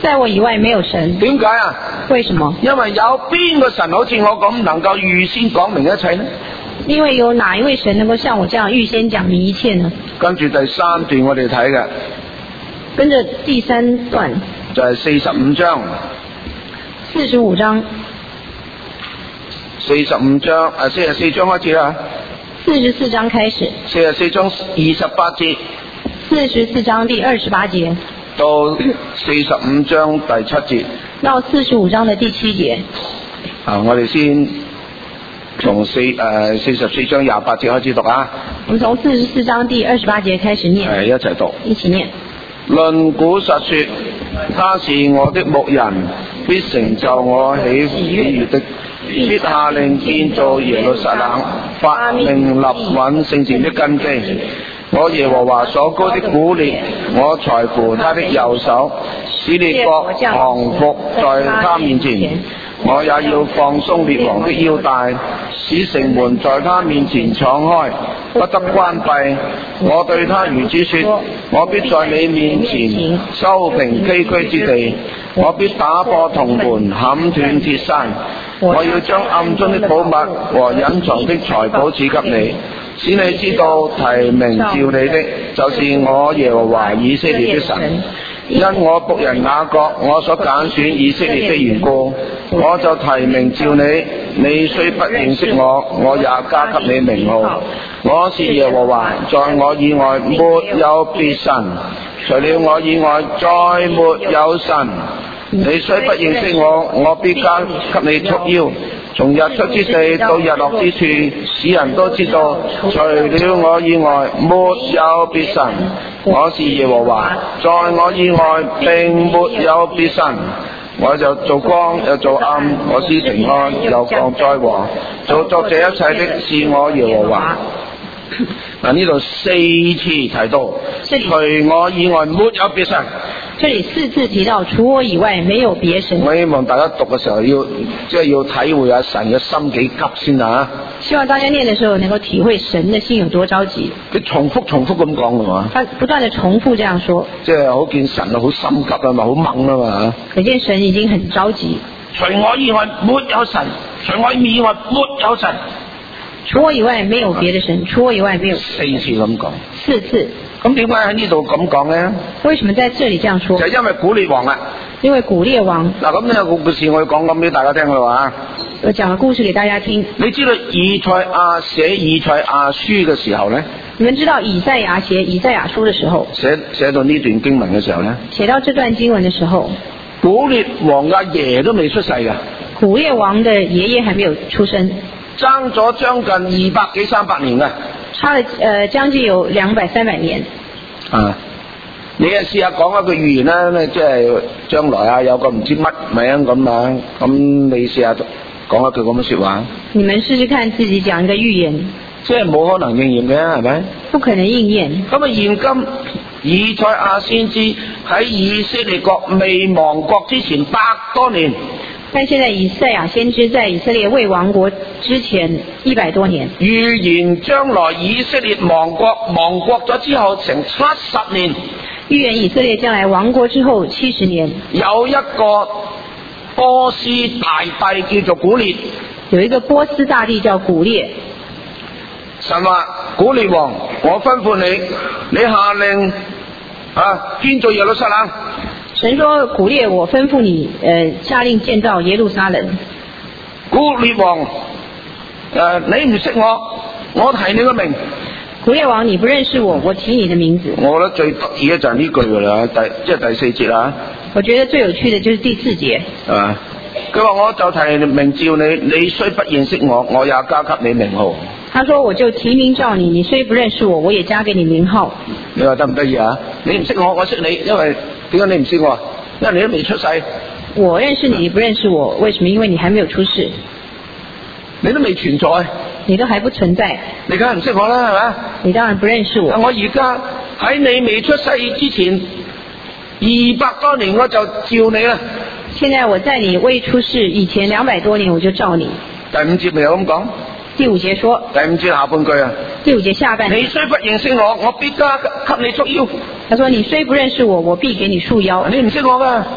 在我以外沒有神。 點解啊？ 為什麼？ 因為有邊個神好似我咁能夠預先講明一切呢？ 因為有哪一位神能夠像我這樣預先講明一切呢？跟住第三段我哋睇嘅， 跟着第三段就係四十五章。 四十五章。 四十五章啊，四十四章開始啦。 四十四章開始。 四十四章二十八節。 四十四章第二十八節。 到四十五章第七節。 到四十五章的第七節。 啊，我哋先從四誒四十四章廿八節開始讀啊。 我們從四十四章第二十八節開始念。 係一齊讀。 一起念。 論古實說，他是我的牧人，必成就我喜悅的。必下令建造耶路撒冷，發命立穩聖殿的根基。我耶和華所膏的古列，我裁扶他的右手，使列國降服在他面前。我也要放鬆列王的腰帶，使城門在他面前敞開，不得關閉。我對他如此說：我必在你面前修平崎嶇之地，我必打破銅門，砍斷鐵山。我要將暗中的寶物和隱藏的財寶賜給你，使你知道提名召你的就是我耶和華以色列的神。因我僕人雅各我所揀選以色列的緣故，我就提名召你。你雖不認識我，我也加給你名號。我是耶和華，在我以外沒有別神，除了我以外再沒有神。你雖不認識我，我必加給你束腰，從日出之地到日落之處，使人都知道，除了我以外沒有別神。我是耶和華，在我以外並沒有別神。我就做光又做暗，我施平安又降災禍，做作這一切的是我耶和華。嗱，呢度四次提到，除我以外沒有別神。 這裡四次提到除我以外沒有別神。 我希望大家讀嘅時候要即係要體會下神嘅心幾急先啊！ 希望大家念嘅時候能夠體會神嘅心有多着急。 佢重複重複咁講嘅嘛？ 他不斷地重複這樣說。即係好見神啊，好心急啊嘛，好猛啊嘛。 可見神已經很着急。 除我以外沒有神，除我以外沒有神。 除我以外沒有別的神，除我以外沒有。 四次咁講。 四次。 咁點解喺呢度咁講呢？ 為什麼在這裡這樣說？ 就係因為古列王啊。 因為古列王。 嗱，咁呢個故事我要講咁俾大家聽嘅話。 我講個故事給大家聽。 你知道以賽亞寫以賽亞書嘅時候呢？ 你們知道以賽亞寫以賽亞書嘅時候？寫寫到呢段經文嘅時候呢？ 寫到這段經文嘅時候， 古列王阿爺都未出世㗎。 古列王的爺爺還沒有出生。 爭咗將近二百幾三百年㗎。 差了誒將近有兩百三百年。啊！ 你啊試下講一個預言啦，即係將來啊有個唔知乜名咁啊，咁你試下講一句咁嘅說話。你們試試看自己講一個預言。即係冇可能應驗嘅，係咪？不可能應驗。咁啊，現今以賽亞先知喺以色列國未亡國之前百多年。 但現在以賽亞先知在以色列未亡國之前一百多年， 預言將來以色列亡國，亡國咗之後成七十年。 預言以色列將來亡國之後七十年。 有一個波斯大帝叫做古列， 有一個波斯大帝叫古列。 神話古列王，我吩咐你，你下令啊建造耶路撒冷。 神說古列，我吩咐你，呃，下令建造耶路撒冷。 古列王，誒、呃，你唔識我，我提你個名。 古列王，你不認識我，我提你的名字。 我覺得最得意嘅就係呢句噶啦，第即係第四節啦。 我覺得最有趣的就是第四節。 啊，佢話我就提名召你，你雖不認識我，我也加給你名號。 他說我就提名召你，你雖不認識我，我也加給你名號。 你話得唔得意啊？你唔識我，我識你，因為點解你唔識我？因為你都未出世。我認識你，你不認識我，為什麼？因為你還沒有出世。你都未存在。 你都還不存在。 你梗係唔識我啦，係咪？ 你當然不認識我。 我而家喺你未出世之前二百多年，我就召你啦。 現在我在你未出世以前兩百多年，我就召你。 第五節咪有咁講？ 第五節說。 第五節下半句啊。 第五節下半句。 你雖不認識我，我必加給你束腰。 他說：你雖不認識我，我必給你束腰。 你唔識我噶。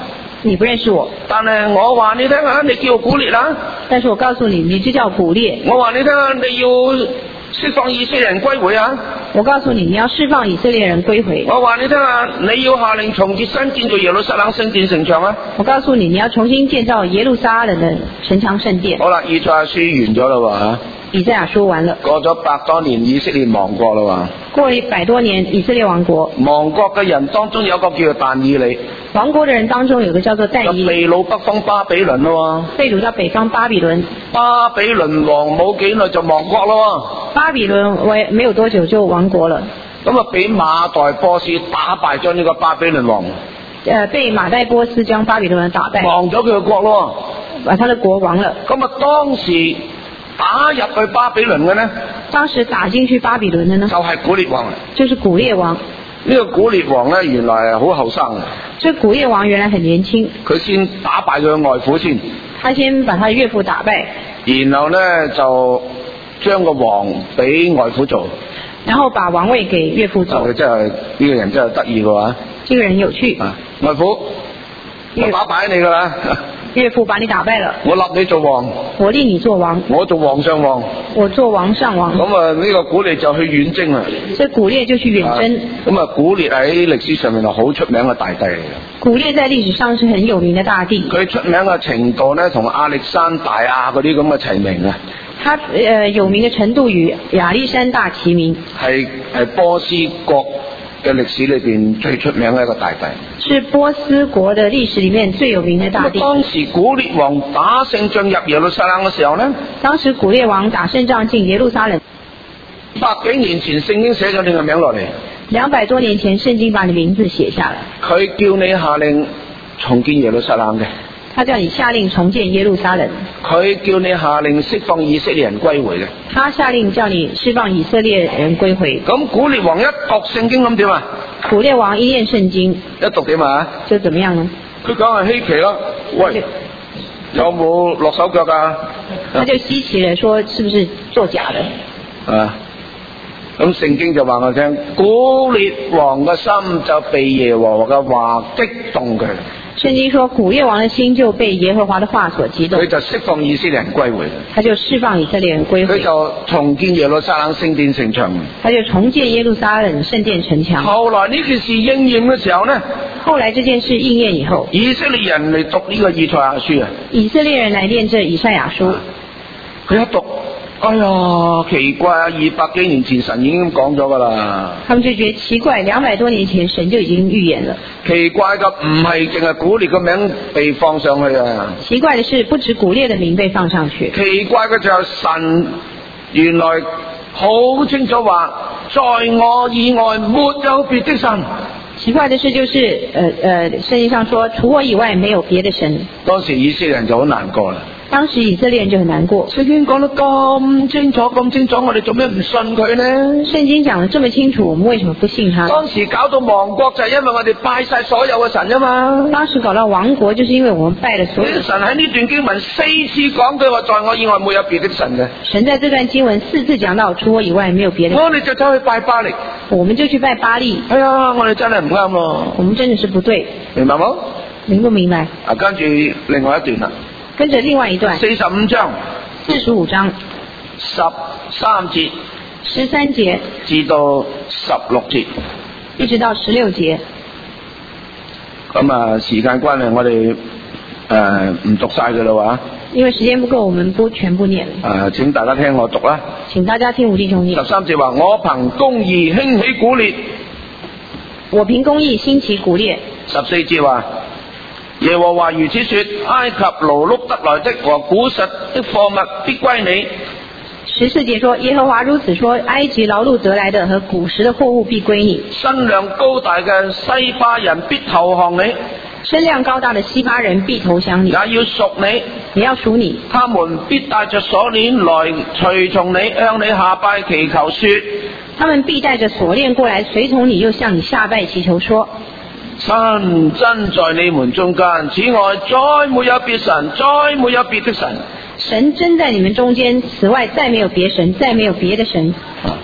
你不認識我。 但係我話你聽下，你叫古列啦。 但是我告訴你，你就叫古列。 我話你聽下，你要釋放以色列人歸回啊！ 我告訴你，你要釋放以色列人歸回。 我話你聽下，你要下令重建新建造耶路撒冷聖殿城牆啊！ 我告訴你，你要重新建造耶路撒冷的城牆聖殿。 好啦，以賽亞書完咗啦喎。 以賽亞書完了。過咗百多年，以色列亡國啦喎。 過了一百多年，以色列亡國。 亡國嘅人當中有個叫做但以理。 亡國的人當中有個叫做但以理。 被擄北方巴比倫咯。 被擄到北方巴比倫。 巴比倫王冇幾耐就亡國咯。 巴比倫為沒有多久就亡國了。 咁啊，俾馬代波斯打敗咗呢個巴比倫王。 誒，被馬代波斯將巴比倫人打敗。 亡咗佢嘅國咯。 把他的國亡了。 咁啊，當時打入去巴比倫嘅呢？ 當時打進去巴比倫嘅呢？ 就係古列王。 就是古列王。 呢個古列王呢，原來係好後生嘅。 這古列王原來很年輕。佢先打敗佢嘅外父先。 他先把他岳父打敗。 然後呢，就將個王俾外父做。 然後把王位給岳父做。 佢真係呢個人真係得意嘅話。 這個人有趣。 啊，外父，我打敗你噶啦。 岳父把你打敗了， 我立你做王， 我立你做王， 我做皇上王， 我做王上王。 咁啊，呢個古列就去遠征啦。 所以古列就去遠征。 咁啊，古列喺歷史上面係好出名嘅大帝嚟嘅。古列在歷史上是很有名嘅大帝。 佢出名嘅程度咧，同亞歷山大啊嗰啲咁嘅齊名啊。 他誒、呃、有名嘅程度與亞歷山大齊名。係係波斯國嘅歷史裏邊最出名嘅一個大帝， 是波斯國嘅歷史裏面最有名嘅大帝。 當時古列王打勝仗入耶路撒冷嘅時候呢， 當時古列王打勝仗進耶路撒冷， 百幾年前聖經寫咗你個名落嚟， 兩百多年前聖經把你名字寫下來， 佢叫你下令重建耶路撒冷嘅。 他叫你下令重建耶路撒冷。 佢叫你下令釋放以色列人歸回嘅。 他下令叫你釋放以色列人歸回。 咁古列王一讀聖經咁點啊？ 古列王一念聖經， 一讀點啊？ 就怎麼樣呢？ 佢講係稀奇咯。喂，有冇落手腳㗎？ 他就稀奇了，說是不是作假的？ 啊，咁聖經就話我聽，古列王嘅心就被耶和華嘅話激動佢。 聖經說古列王的心就被耶和華的話所激動， 佢就釋放以色列人歸回， 他就釋放以色列人歸回， 佢就重建耶路撒冷聖殿城牆， 他就重建耶路撒冷聖殿城牆。 後來呢件事應驗嘅時候呢， 後來這件事應驗以後， 以色列人嚟讀呢個以賽亞書啊， 以色列人嚟念這以賽亞書， 佢一讀，哎呀，奇怪啊！二百幾年前神已經講咗噶啦。他們就覺得奇怪，兩百多年前神就已經預言了。奇怪嘅唔係淨係古列嘅名被放上去啊。奇怪嘅是，不止古列嘅名被放上去。奇怪嘅就係神原來好清楚話，在我以外沒有別的神。 奇怪的事就是，呃呃，聖經上說，除我以外沒有別的神。 當時以色列人就好難過啦。 當時以色列人就很難過。 聖經講得咁清楚咁清楚，我哋做咩唔信佢呢？ 聖經講得這麼清楚，我們為什麼不信他？ 當時搞到亡國就係因為我哋拜晒所有嘅神啊嘛。 當時搞到亡國就是因為我們拜了所有的神。 神喺呢段經文四次講佢話，在我以外沒有別的神嘅。 神在這段經文四次講到，除我以外沒有別的神。 我哋就走去拜巴力， 我們就去拜巴力。 哎呀，我哋真係唔啱咯。 我們真的是不對， 明白冇？ 明不明白？ 啊，跟住另外一段啦。 跟着另外一段， 四十五章， 四十五章， 十三節， 十三節至到十六節， 一直到十六節。 咁啊，時間關係，我哋誒唔讀晒噶啦話。 因為時間不夠，我們不全部念。 誒、呃，請大家聽我讀啦。 請大家聽吳弟兄念。 十三節話：我憑公義興起古列。 我憑公義興起古列。 十四節話。耶和華如此說：埃及勞碌得來的和古實的貨物必歸你。 十四節說：耶和華如此說，埃及勞碌得來的和古實的貨物必歸你。 身量高大嘅西巴人必投降你。 身量高大的西巴人必投降你。也要屬你， 也要屬你。 他們必帶着鎖鏈來隨從你，向你下拜祈求說。 他們必帶着鎖鏈過來隨從你，又向你下拜祈求說。 神真在你們中間，此外再沒有別神，再沒有別的神。神真在你們中間，此外再沒有別神，再沒有別的神。 啊、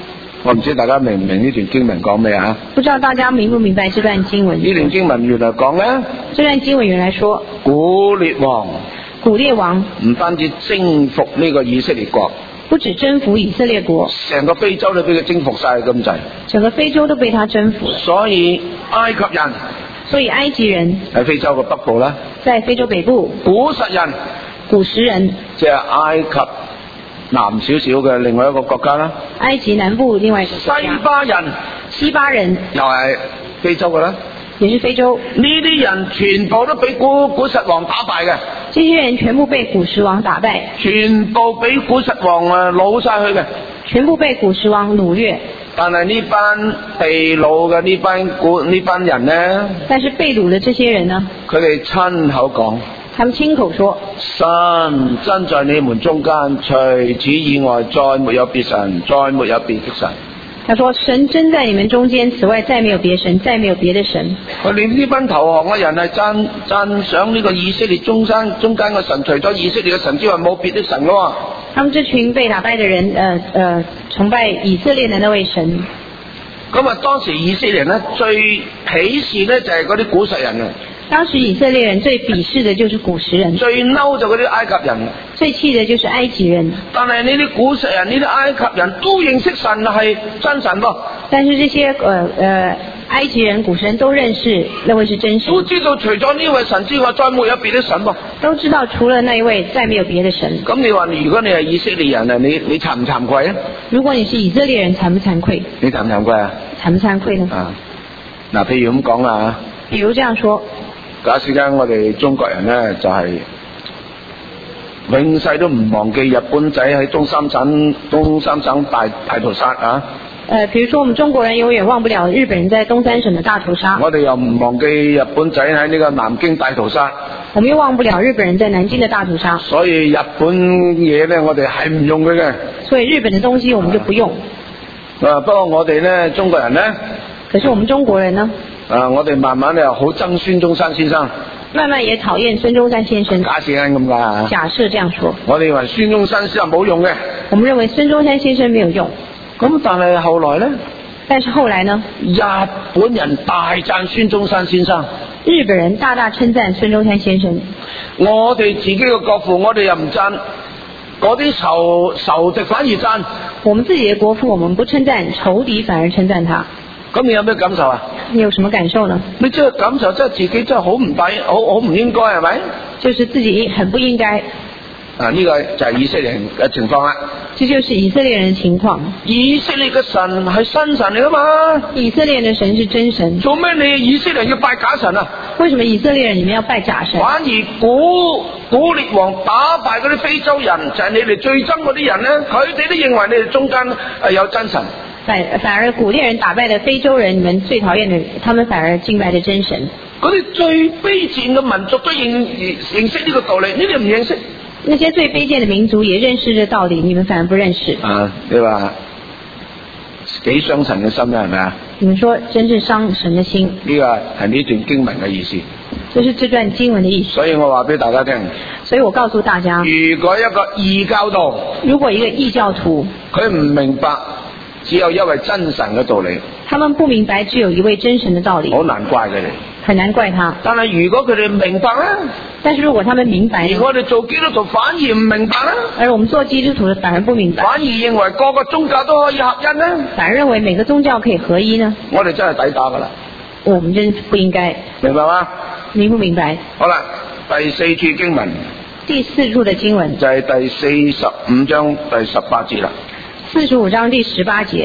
我唔知大家明唔明呢段經文講咩啊？ 不知道大家明不明白這段經文？ 呢段經文原來講咧， 這段經文原來說， 古列王， 古列王唔單止征服呢個以色列國， 不止征服以色列國， 成個非洲都俾佢征服晒咁滯， 整個非洲都被他征服了。 所以埃及人， 所以埃及人喺非洲嘅北部啦， 在非洲北部， 古實人， 古實人即係埃及南少少嘅另外一個國家啦， 埃及南部另外一個國家， 西巴人， 西巴人又係非洲嘅啦， 也是非洲。 呢啲人全部都俾古古實王打敗嘅， 這些人全部被古實王打敗， 全部俾古實王啊擄晒去嘅， 全部被古實王擄掠。但係呢班被擄嘅呢班古呢班人呢？ 但是被擄的這些人呢？ 佢哋親口講。 他們親口說， 神真在你們中間，除此以外再沒有別神，再沒有別的神。 他說神真在你們中間，此外再沒有別神，再沒有別的神。 佢哋呢班投降嘅人係讚讚賞呢個以色列中間中間嘅神，除咗以色列嘅神之外冇別的神咯。 他們這群被打敗的人，呃呃，崇拜以色列的那位神。 咁啊，當時以色列人呢最鄙視呢就係嗰啲古實人啊。 當時以色列人最鄙視的就是古實人， 最嬲就嗰啲埃及人， 最氣的就是埃及人。 但係呢啲古實人、呢啲埃及人都認識神係真神噃。 但是這些呃呃埃及人、古實人都認識那位是真神， 都知道除咗呢位神之外，再沒有別的神噃。 都知道除了那一位，再沒有別的神。 咁你話，如果你係以色列人啊，你你慚唔慚愧啊？如果你是以色列人，慚不慚愧？你慚唔慚愧啊？慚不慚愧呢？啊，嗱，譬如咁講啊， 比如這樣說。 假使間我哋中國人咧，就係、是、永世都唔忘記日本仔喺東三省東三省大大屠殺啊！ 誒、呃，比如說我們中國人永遠忘不了日本人在東三省的大屠殺。 我哋又唔忘記日本仔喺呢個南京大屠殺。 我們又忘不了日本人在南京的大屠殺。 所以日本嘢咧，我哋係唔用佢嘅。 所以日本的東西我們就不用。 啊，不過我哋咧中國人咧， 可是我們中國人呢？ 啊！我哋慢慢咧好憎孫中山先生， 慢慢也討厭孫中山先生。 假設咁噶， 假設這樣說， 我哋認為孫中山先生冇用嘅。 我們認為孫中山先生沒有用。 咁但係後來呢？ 但是後來呢？ 日本人大讚孫中山先生， 日本人大大稱讚孫中山先生。 我哋自己嘅國父，我哋又唔讚，嗰啲仇仇敵反而讚。 我們自己嘅國父，我們不稱讚，仇敵反而稱讚他。 咁你有咩感受啊？ 你有什麼感受呢？ 你即係感受，即係自己真係好唔抵，好好唔應該，係咪？ 就是自己很不應該。 啊，呢個就係以色列人嘅情況啦。 這就是以色列人的情況。 以色列嘅神係真神嚟噶嘛？ 以色列的神是真神。 做咩你以色列人要拜假神啊？ 為什麼以色列人你們要拜假神？ 反而古古列王打敗嗰啲非洲人，就係、是、你哋最憎嗰啲人咧，佢哋都認為你哋中間係有真神。 反反而古列人打敗了非洲人，你們最討厭的，他們反而敬拜的真神。 嗰啲最卑賤嘅民族都認認識呢個道理，你哋唔認識。 那些最卑賤的民族也認識這道理，你們反而不認識。 啊，你話幾傷神嘅心咧，係咪啊？ 你們說真是傷神的心。 呢個係呢段經文嘅意思。 這是這段經文的意思。 所以我話俾大家聽。 所以我告訴大家， 如果一個異教徒， 如果一個異教徒， 佢唔明白只有一位真神嘅道理， 他們不明白只有一位真神的道理， 好難怪佢哋， 很難怪他。 但係如果佢哋明白咧， 但是如果他們明白， 而我哋做基督徒反而唔明白咧， 而我們做基督徒的反而不明白， 反而認為各個宗教都可以合一咧， 反而認為每個宗教可以合一呢， 我哋真係抵打噶啦， 我們真不應該。 明白嗎？ 明不明白？ 好啦，第四處經文， 第四處的經文就係第四十五章第十八節啦。 四十五章第十八節，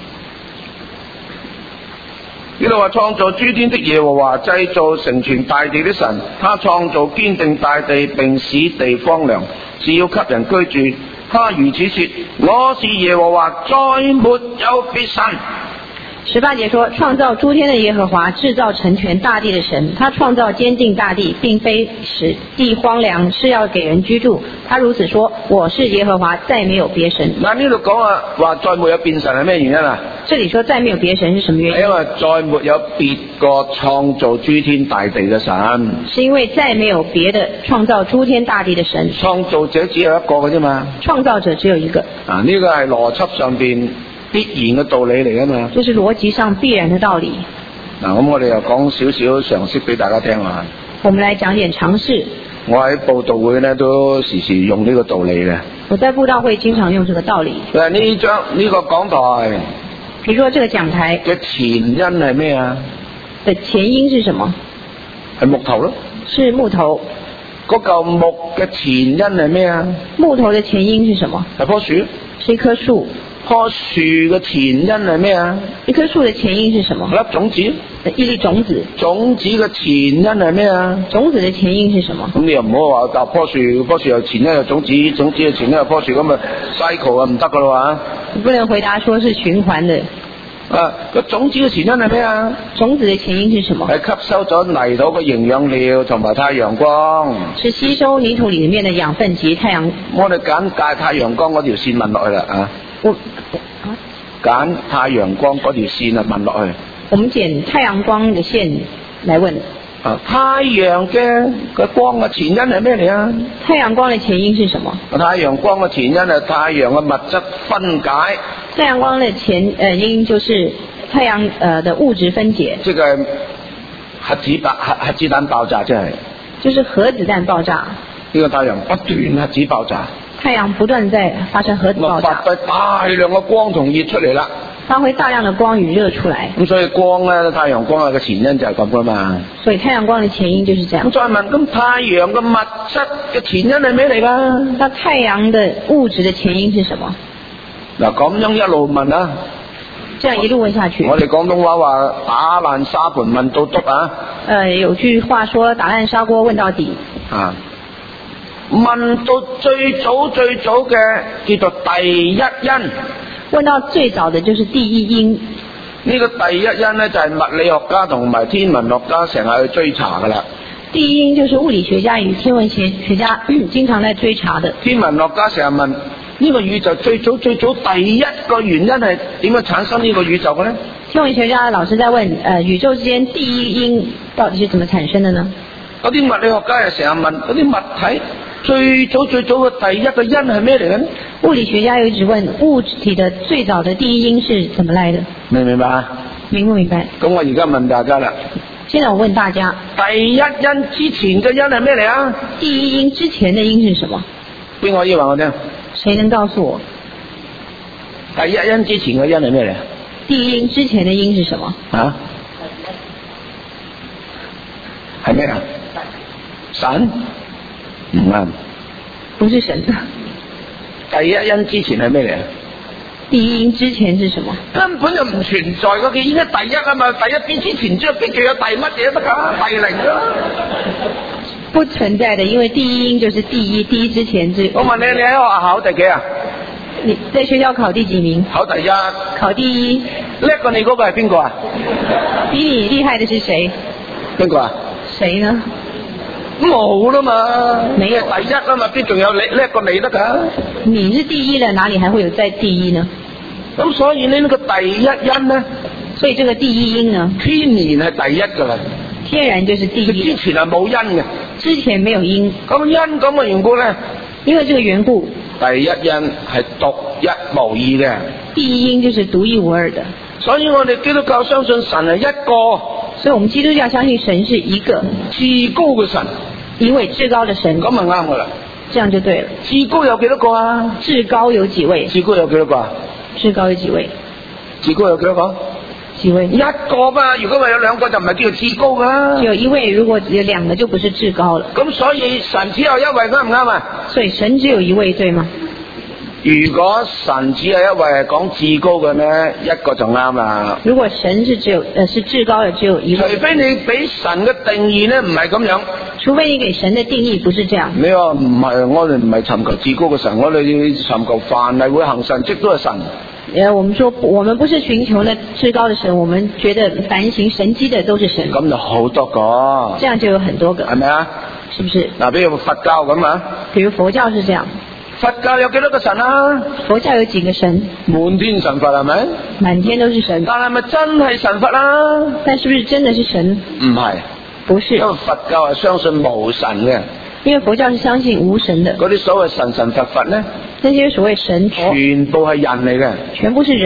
呢度話創造諸天的耶和華，製造成全大地的神，他創造堅定大地，並使地荒涼，是要給人居住。他如此說：我是耶和華，再沒有別神。 十八節說，創造諸天的耶和華，製造成全大地的神，他創造堅定大地，並非使地荒涼，是要給人居住。他如此說：我是耶和華，再沒有別神。 嗱，呢度講啊，話再沒有變神係咩原因啊？ 這裡說再沒有別神是什麼原因？ 因為再沒有別個創造諸天大地嘅神。 是因為再沒有別的創造諸天大地的神。創造者只有一個嘅啫嘛。 創造者只有一個。 啊，呢個係邏輯上邊必必然嘅道理嚟㗎嘛。 這是邏輯上必然的道理。 嗱，咁我哋又講少少常識俾大家聽啊。 我們來講點常識。 我喺佈道會咧都時時用呢個道理嘅。 我在佈道會經常用這個道理。 誒，呢張呢個講台， 譬如說這個講台嘅前因係咩啊？ 的前因是什麼？ 係木頭咯。 是木頭。 嗰嚿木嘅前因係咩啊？ 木頭嘅前因是什麼？ 係棵樹。 是一棵樹。 棵樹嘅前因係咩啊？ 一棵樹嘅前因是什麼？ 粒種子。 一粒種子。 種子嘅前因係咩啊？ 種子嘅前因是什麼？ 咁你又唔好話搭棵樹，棵樹又前因有種子，種子嘅前因有棵樹，咁啊 cycle 啊唔得噶啦喎。 不能回答說是循環的。 啊，個種子嘅前因係咩啊？ 種子嘅前因是什麼？ 係吸收咗泥土嘅營養料同埋太陽光。 是吸收泥土裏面嘅養分及太陽。 我哋揀界太陽光嗰條線問落去啦啊！ 我揀太陽光嗰條線啊問落去。 我們揀太陽光嘅線來問。 啊，太陽嘅嘅光嘅前因係咩嚟啊？ 太陽光嘅前因是什麼？ 太陽光嘅前因係太陽嘅物質分解。 太陽光嘅前呃因就是太陽呃的物質分解。即係核子爆核核子彈爆炸，即係。 就是核子彈爆炸。 呢個太陽不斷核子爆炸。 太陽不斷在發生核子爆炸。 發揮大量嘅光同熱出嚟啦。 發揮大量的光與熱出來。 咁所以光咧，太陽光嘅前因就係咁噶嘛。 所以太陽光嘅前因就是這樣。咁再問，咁太陽嘅物質嘅前因係咩嚟噶？ 那太陽嘅物質嘅前因是什麼？ 嗱，咁樣一路問啊。 這樣一路問下去。 我哋廣東話話打爛沙盤問到篤啊。 誒、呃，有句話說打爛砂鍋問到底。啊。 問到最早最早嘅叫做第一因。 問到最早的就是第一因。 呢個第一因呢，就係物理學家同埋天文學家成日去追查噶啦。 第一因就是物理學家與天文學學家經常在追查的。 天文學家成日問呢個宇宙最早最早第一個原因係點樣產生呢個宇宙嘅呢？ 天文學家老師在問，呃，宇宙之間第一因到底是怎麼產生的呢？ 嗰啲物理學家又成日問嗰啲物體最早最早嘅第一個因係咩嚟嘅呢？ 物理學家又一直問物體的最早的第一因是怎麼來的？ 明唔明白啊？ 明不明白？ 咁我而家問大家啦。 現在我問大家， 第一因之前嘅因係咩嚟啊？ 第一因之前的因是什麼？ 邊個可以話我聽？ 誰能告訴我？ 第一因之前嘅因係咩嚟？ 第一因之前的因是什麼？啊？ 係咩啊？神？唔啱。 不是神。 第一因之前係咩嚟？ 第一因之前是什麼？ 根本就唔存在嘅，佢已經係第一啊嘛！第一邊之前之後邊仲有第乜嘢得噶？第零啦。 不存在的，因為第一因就是第一，第一之前之。 我問你，你喺學校考第幾啊？ 你在學校考第幾名？ 考第一。 考第一。 叻過你嗰個係邊個啊？ 比你厲害的是誰？ 邊個啊？ 誰呢？ 冇啦嘛， 沒有第一啊嘛，邊仲有你叻過你得噶？ 你是第一了，哪裡還會有再第一呢？ 咁所以呢，呢個第一因呢？ 所以這個第一因呢？ 天然係第一噶啦。 天然就是第一。 之前係冇因嘅。 之前沒有因。 咁因咁嘅緣故咧？ 因為這個緣故。 第一因係獨一無二嘅。 第一因就是獨一無二的。 所以我哋基督教相信神係一個。 所以我們基督教相信神是一個至高嘅神。 一位至高的神。 咁咪啱噶啦。 這樣就對了。 至高有幾多個啊？ 至高有幾位？ 至高有幾多個啊？ 至高有幾位？ 至高有幾多個？ 幾位？ 一個嘛，如果話有兩個就唔係叫做至高噶啦。 有一位，如果只有兩個就不是至高了。咁所以神只有一位啱唔啱啊？ 所以神只有一位，對嗎？ 如果神只有一位係講至高嘅呢，一個就啱啦。 如果神是只有，呃，是至高嘅只有一位。 除非你俾神嘅定義呢，唔係咁樣。 除非你給神嘅定義不是這樣。 你話唔係，我哋唔係尋求至高嘅神，我哋尋求凡係會行神蹟都係神。 呃，我們說我們不是尋求呢至高的神，我們覺得凡行神蹟的都是神。 咁就好多個。這樣就有很多個。係咪啊？ 是不是？ 嗱，比如佛教咁啊。 比如佛教是這樣。 佛教有幾多個神啊？ 佛教有幾個神？ 滿天神佛係咪？ 滿天都是神。 但係咪真係神佛啊？ 但是不是真的是神？ 唔係。 不是。 因為佛教係相信無神嘅。 因為佛教是相信無神的。 嗰啲所謂神神佛佛呢？ 那些所謂神佛。 全部係人嚟嘅。 全部是人。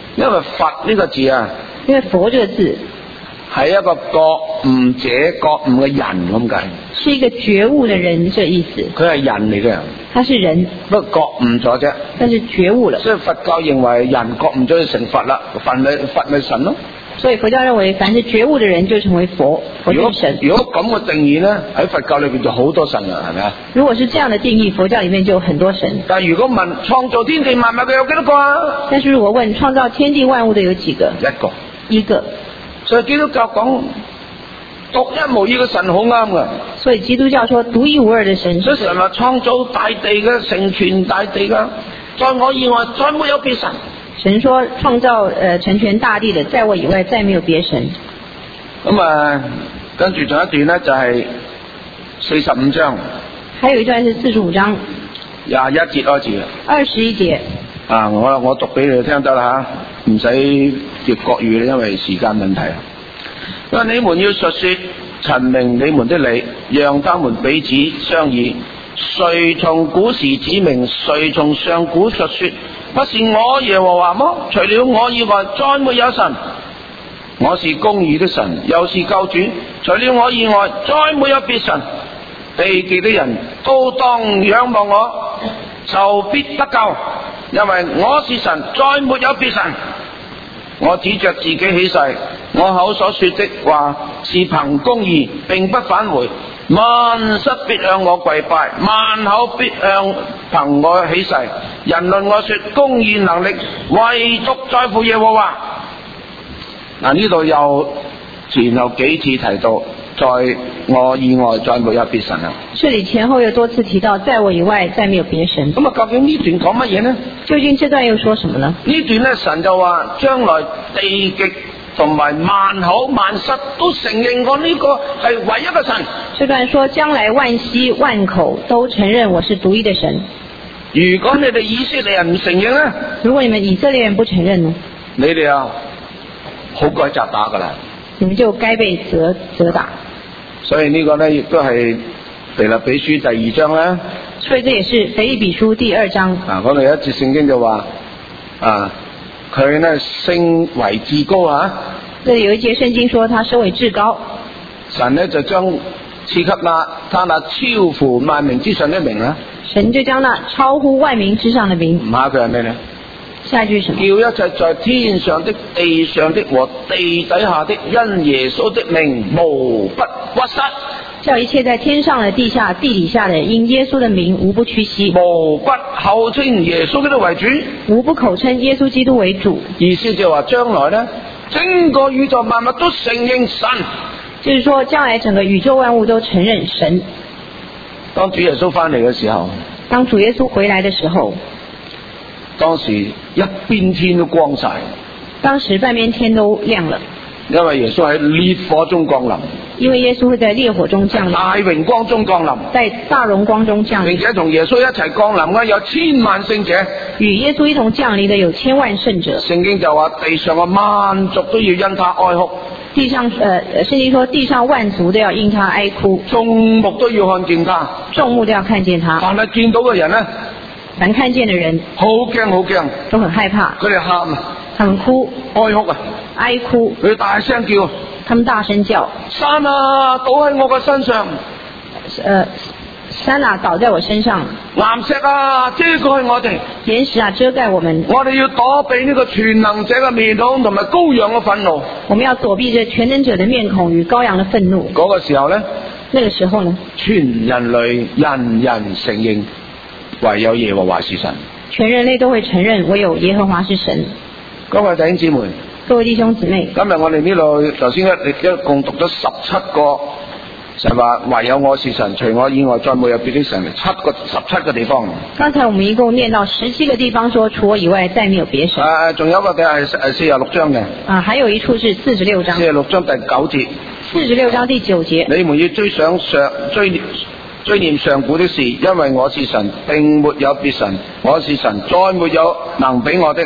因為佛呢個字啊， 因為佛這個字係一個覺悟者覺悟嘅人咁解， 是一個覺悟嘅人，這意思。 佢係人嚟嘅， 他是人， 不過覺悟咗啫， 但是覺悟了。 所以佛教認為人覺悟咗就成佛啦，佛咪佛咪神咯。所以佛教認為凡是覺悟的人就成為佛，佛就是神。 如果咁嘅定義呢，喺佛教裏邊就好多神啦，係咪啊？ 如果是這樣的定義，佛教裏面就有很多神。 但係如果問創造天地萬物嘅有幾多個啊？ 但是如果問創造天地萬物的有幾個？ 一個。 一個。 所以基督教講獨一無二嘅神好啱㗎。 所以基督教說獨一無二的神。 所以神話創造大地嘅，成全大地㗎，在我以外再沒有別神。 神說創造呃成全大地的，在我以外再沒有別神。 咁啊，跟住仲有一段呢，就係四十五章。 還有一段是四十五章。 廿一節開始。二十一節。 啊，我我讀俾你聽得啦吓，唔使譯國語，因為時間問題。因為你們要述說陳明你們的理，讓他們彼此商議。誰從古時指明，誰從上古述說？不是我耶和華麼？除了我以外，再沒有神。我是公義的神，又是救主。除了我以外，再沒有別神。地極的人都當仰望我，就必得救。因為我是神，再沒有別神。我指着自己起誓，我口所說的話是憑公義，並不返回。萬膝必向我跪拜，萬口必向憑我起誓。人論我說公義能力，唯獨在乎耶和華。嗱，呢度又前後幾次提到，在我以外再沒有別神啊。 這裏前後又多次提到，在我以外再沒有別神。 咁啊，究竟呢段講乜嘢呢？ 究竟這段又說什麼呢？ 呢段呢，神就話將來地極同埋萬口萬膝都承認我呢個係唯一嘅神。 這段說將來萬膝萬口都承認我是獨一的神。 如果你哋以色列人唔承認呢？ 如果你們以色列人不承認呢？ 你哋啊，好該責打噶啦。 你們就該被責責打。 所以呢個呢，亦都係腓立比書第二章啦。 所以這也是腓立比書第二章。 啊，嗰度有一節聖經就話啊。佢呢升為至高啊！ 這裡有一節聖經說他升為至高。 神呢就將賜給那他那超乎萬名之上的名啊！ 神就將那超乎萬名之上的名。 唔下句係咩呢？ 下一句什麼？ 叫一切在天上的、地上的和地底下的，因耶穌的名無不屈膝。 叫一切在天上的、地下、地底下的，因耶穌的名無不屈膝。 無不口稱耶穌基督為主。 無不口稱耶穌基督為主。 意思就話將來呢，整個宇宙萬物都承認神。 就是說將來整個宇宙萬物都承認神。 當主耶穌翻嚟嘅時候， 當主耶穌回來的時候， 當時一邊天都光晒。 當時半邊天都亮了。 因為耶穌喺烈火中降臨。 因為耶穌會在烈火中降臨， 大榮光中降臨， 在大榮光中降臨， 並且同耶穌一齊降臨嘅有千萬聖者， 與耶穌一同降臨的有千萬聖者。 聖經就話地上嘅萬族都要因他哀哭。 地上呃，聖經說地上萬族都要因他哀哭， 眾目都要看見他， 眾目都要看見他。 凡係見到嘅人呢， 凡看見的人好驚好驚， 都很害怕， 佢哋喊啊， 他們哭， 哀哭啊， 哀哭， 佢大聲叫， 他們大聲叫， 山啊，倒喺我嘅身上， 呃，山啊，倒在我身上， 岩石啊，遮蓋我哋， 岩石啊，遮蓋我們， 我哋要躲避呢個全能者嘅面孔同埋羔羊嘅憤怒， 我們要躲避這全能者的面孔與羔羊的憤怒。 嗰個時候呢， 那個時候呢， 全人類人人承認唯有耶和華是神， 全人類都會承認唯有耶和華是神。 各位弟兄姊妹， 各位弟兄姊妹， 今日我哋呢度頭先一一共讀咗十七個，就話唯有我是神，除我以外再沒有別的神，七個十七個地方。 剛才我們一共念到十七個地方，說除我以外再沒有別神。 誒，仲有一個嘅係誒四十六章嘅。啊， 還有一處是四十六章。四十六章第九節。 四十六章第九節。 你們要追想上追念追念上古的事，因為我是神，並沒有別神，我是神，再沒有能比我的。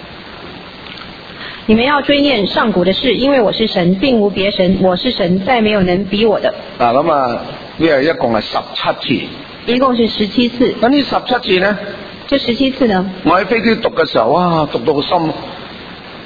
你們要追念上古的事，因為我是神，並無別神，我是神，再沒有能比我的。 嗱，咁啊，呢係一共係十七次， 一共是十七次。 咁呢十七次呢？ 這十七次呢？ 我喺飛機讀嘅時候，哇，讀到個心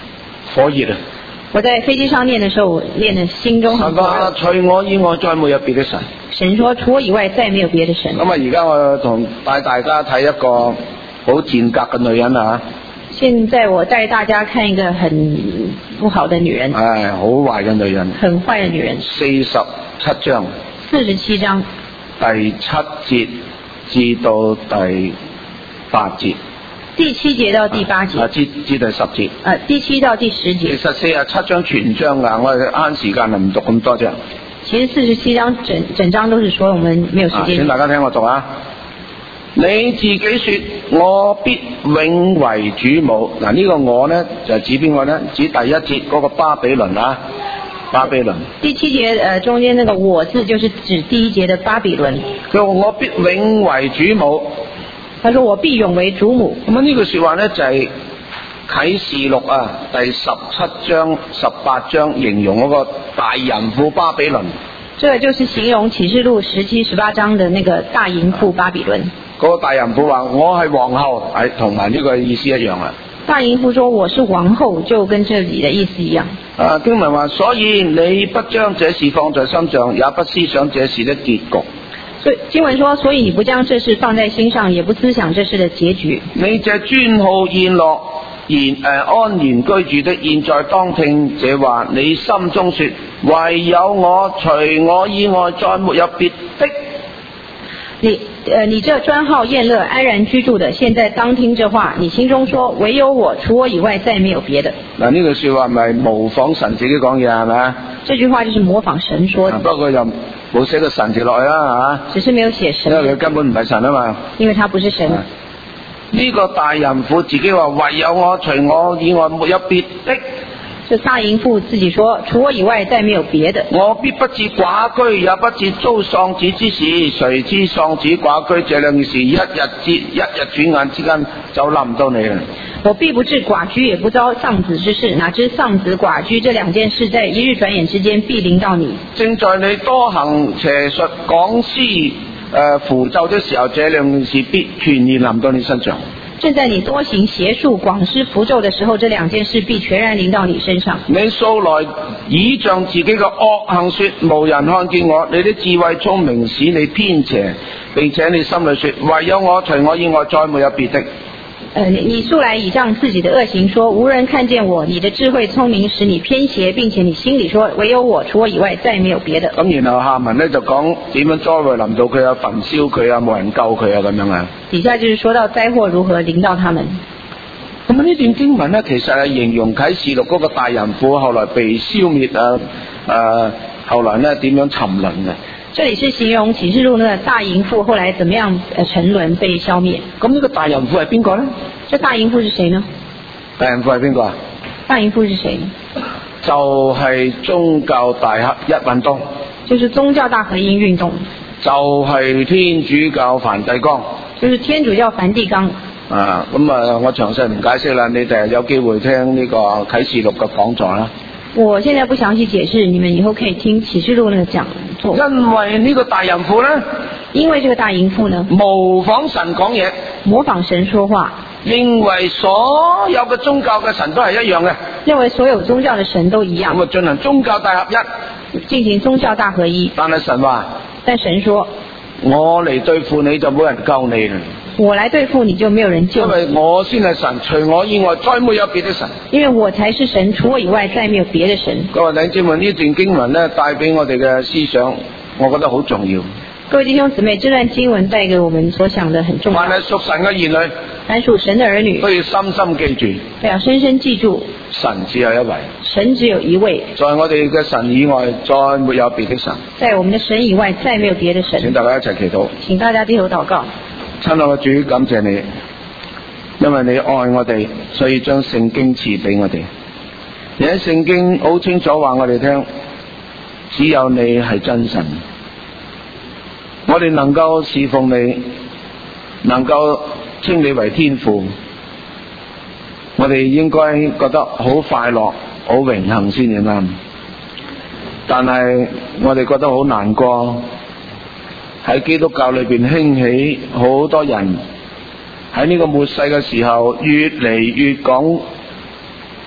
火熱啊！ 我在飛機上念的時候，我念的心中很火熱。 除我以外再沒有別的神。 神說除我以外再沒有別的神。咁啊，而家我同帶大家睇一個好賤格嘅女人啊！ 現在我帶大家看一個很不好的女人。 係好壞嘅女人。很壞的女人。四十七章。 四十七章。 第七節至到第八節。 第七節到第八節。 啊，至至第十節。 啊，第七到第十節。 其實四十七章全章噶，我哋慳時間就唔讀咁多啫。 其實四十七章整整章都是說我們沒有時間。啊， 請大家聽我讀啊！你自己說我必永為主母。嗱，呢個我呢就指邊個呢？指第一節嗰個巴比倫啊，巴比倫。第七節誒、呃、中間那個我字就是指第一節的巴比倫。 佢話我必永為主母。 他說我必永為主母。 咁啊呢句說話呢就係啟示錄啊第十七章十八章形容嗰個大淫婦巴比倫。 這就是形容啟示錄十七十八章的那個大淫婦巴比倫。 嗰、那個大淫婦話我係皇后，係同埋呢個意思一樣啊。 大淫婦說我是皇后，就跟這裡的意思一樣。 啊，經文話，所以你不將這事放在心上，也不思想這事的結局。 所以經文說，所以你不將這事放在心上，也不思想這事的結局。 你這專好宴樂言誒安然居住的，現在當聽這話，你心中說，唯有我，除我以外再沒有別的。 你呃，你這專好宴樂安然居住的，現在當聽這話，你心中說，唯有我，除我以外再沒有別的。嗱， 呢句說話咪模仿神自己講嘢係咪？ 這句話就是模仿神說的。 不過又冇寫個神字落去啦，係嘛？ 只是沒有寫神。 因為佢根本唔係神啊嘛。 因為他不是神。 呢個大淫婦自己話，唯有我，除我以外沒有別的。 這大淫婦自己說，除我以外再沒有別的。 我必不至寡居，也不至遭喪子之事。誰知喪子寡居這兩件事，一日之一日轉眼之間就臨到你啦。 我必不至寡居，也不遭喪子之事。哪知喪子寡居這兩件事，在一日轉眼之間必臨到你。 正在你多行邪術、講詩、誒符咒的時候，這兩件事必全然臨到你身上。 正在你多行邪術、廣施符咒的時候，這兩件事必全然臨到你身上。 你素來倚仗自己嘅惡行說，無人看見我，你的智慧聰明使你偏邪，並且你心裏說，唯有我，除我以外再沒有別的。 呃，你素來倚仗自己的惡行說，無人看見我，你的智慧聰明使你偏邪，並且你心裏說，唯有我，除我以外再沒有別的。 咁然後下文呢就講點樣災禍臨到佢啊，焚燒佢啊，冇人救佢啊，咁樣啊。底下就是說到災禍如何臨到他們。 咁啊呢段經文呢，其實係形容啟示錄嗰個大淫婦後來被消滅啊，誒、呃，後來呢點樣沉淪嘅。 這裏是形容啟示錄那個大淫婦後來怎麼樣呃沉淪被消滅。 咁呢個大淫婦係邊個呢？ 這大淫婦是誰呢？ 大淫婦係邊個啊？ 大淫婦是誰？ 就係、是、宗教大合一運動。 就是宗教大合一運動。 就係、是、天主教梵蒂岡。 就是天主教梵蒂岡。 啊，咁啊，我詳細唔解釋啦，你哋有機會聽呢個啟示錄嘅講座啦。 我現在不詳細解釋，你們以後可以聽啟示錄那個講座。 因為呢個大淫婦呢， 因為這個大淫婦呢， 模仿神講嘢， 模仿神說話， 認為所有嘅宗教嘅神都係一樣嘅， 認為所有宗教嘅神都一樣。 咁啊，進行宗教大合一， 進行宗教大合一。 但係神話， 但神說， 我嚟對付你就冇人救你啦。 我來對付你就沒有人救你， 因為我先係神，除我以外再沒有別的神。 因為我才是神，除我以外再沒有別的神。 各位弟兄姊妹，呢段經文呢帶俾我哋嘅思想，我覺得好重要。 各位弟兄姊妹，這段經文帶給我們所想的很重要。 凡係屬神嘅兒女， 凡屬神的兒女都要深深記住， 都要深深記住， 神只有一位， 神只有一位， 在我哋嘅神以外再沒有別的神， 在我們的神以外再沒有別的神。 請大家一齊祈禱， 請大家低頭禱告。 親愛嘅主，感謝你，因為你愛我哋，所以將聖經賜俾我哋。你喺聖經好清楚話我哋聽，只有你係真神。我哋能夠侍奉你，能夠稱你為天父，我哋應該覺得好快樂、好榮幸先至啱。但係我哋覺得好難過。喺基督教裏邊興起好多人喺呢個末世嘅時候，越嚟越講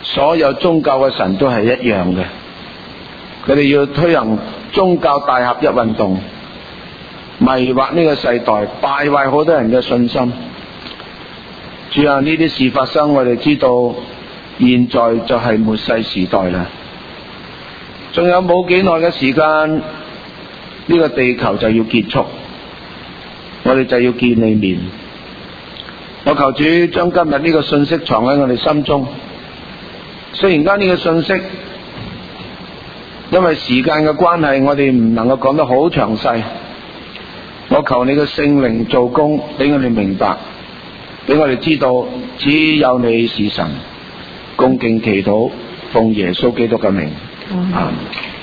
所有宗教嘅神都係一樣嘅，佢哋要推行宗教大合一運動，迷惑呢個世代，敗壞好多人嘅信心。主啊，呢啲事發生，我哋知道現在就係末世時代啦，仲有冇幾耐嘅時間，呢個地球就要結束，我哋就要見你面。我求主將今日呢個信息藏喺我哋心中，雖然間呢個信息因為時間嘅關係，我哋唔能夠講得好詳細，我求你嘅聖靈做工，俾我哋明白，俾我哋知道只有你是神。恭敬祈禱，奉耶穌基督嘅名，阿們。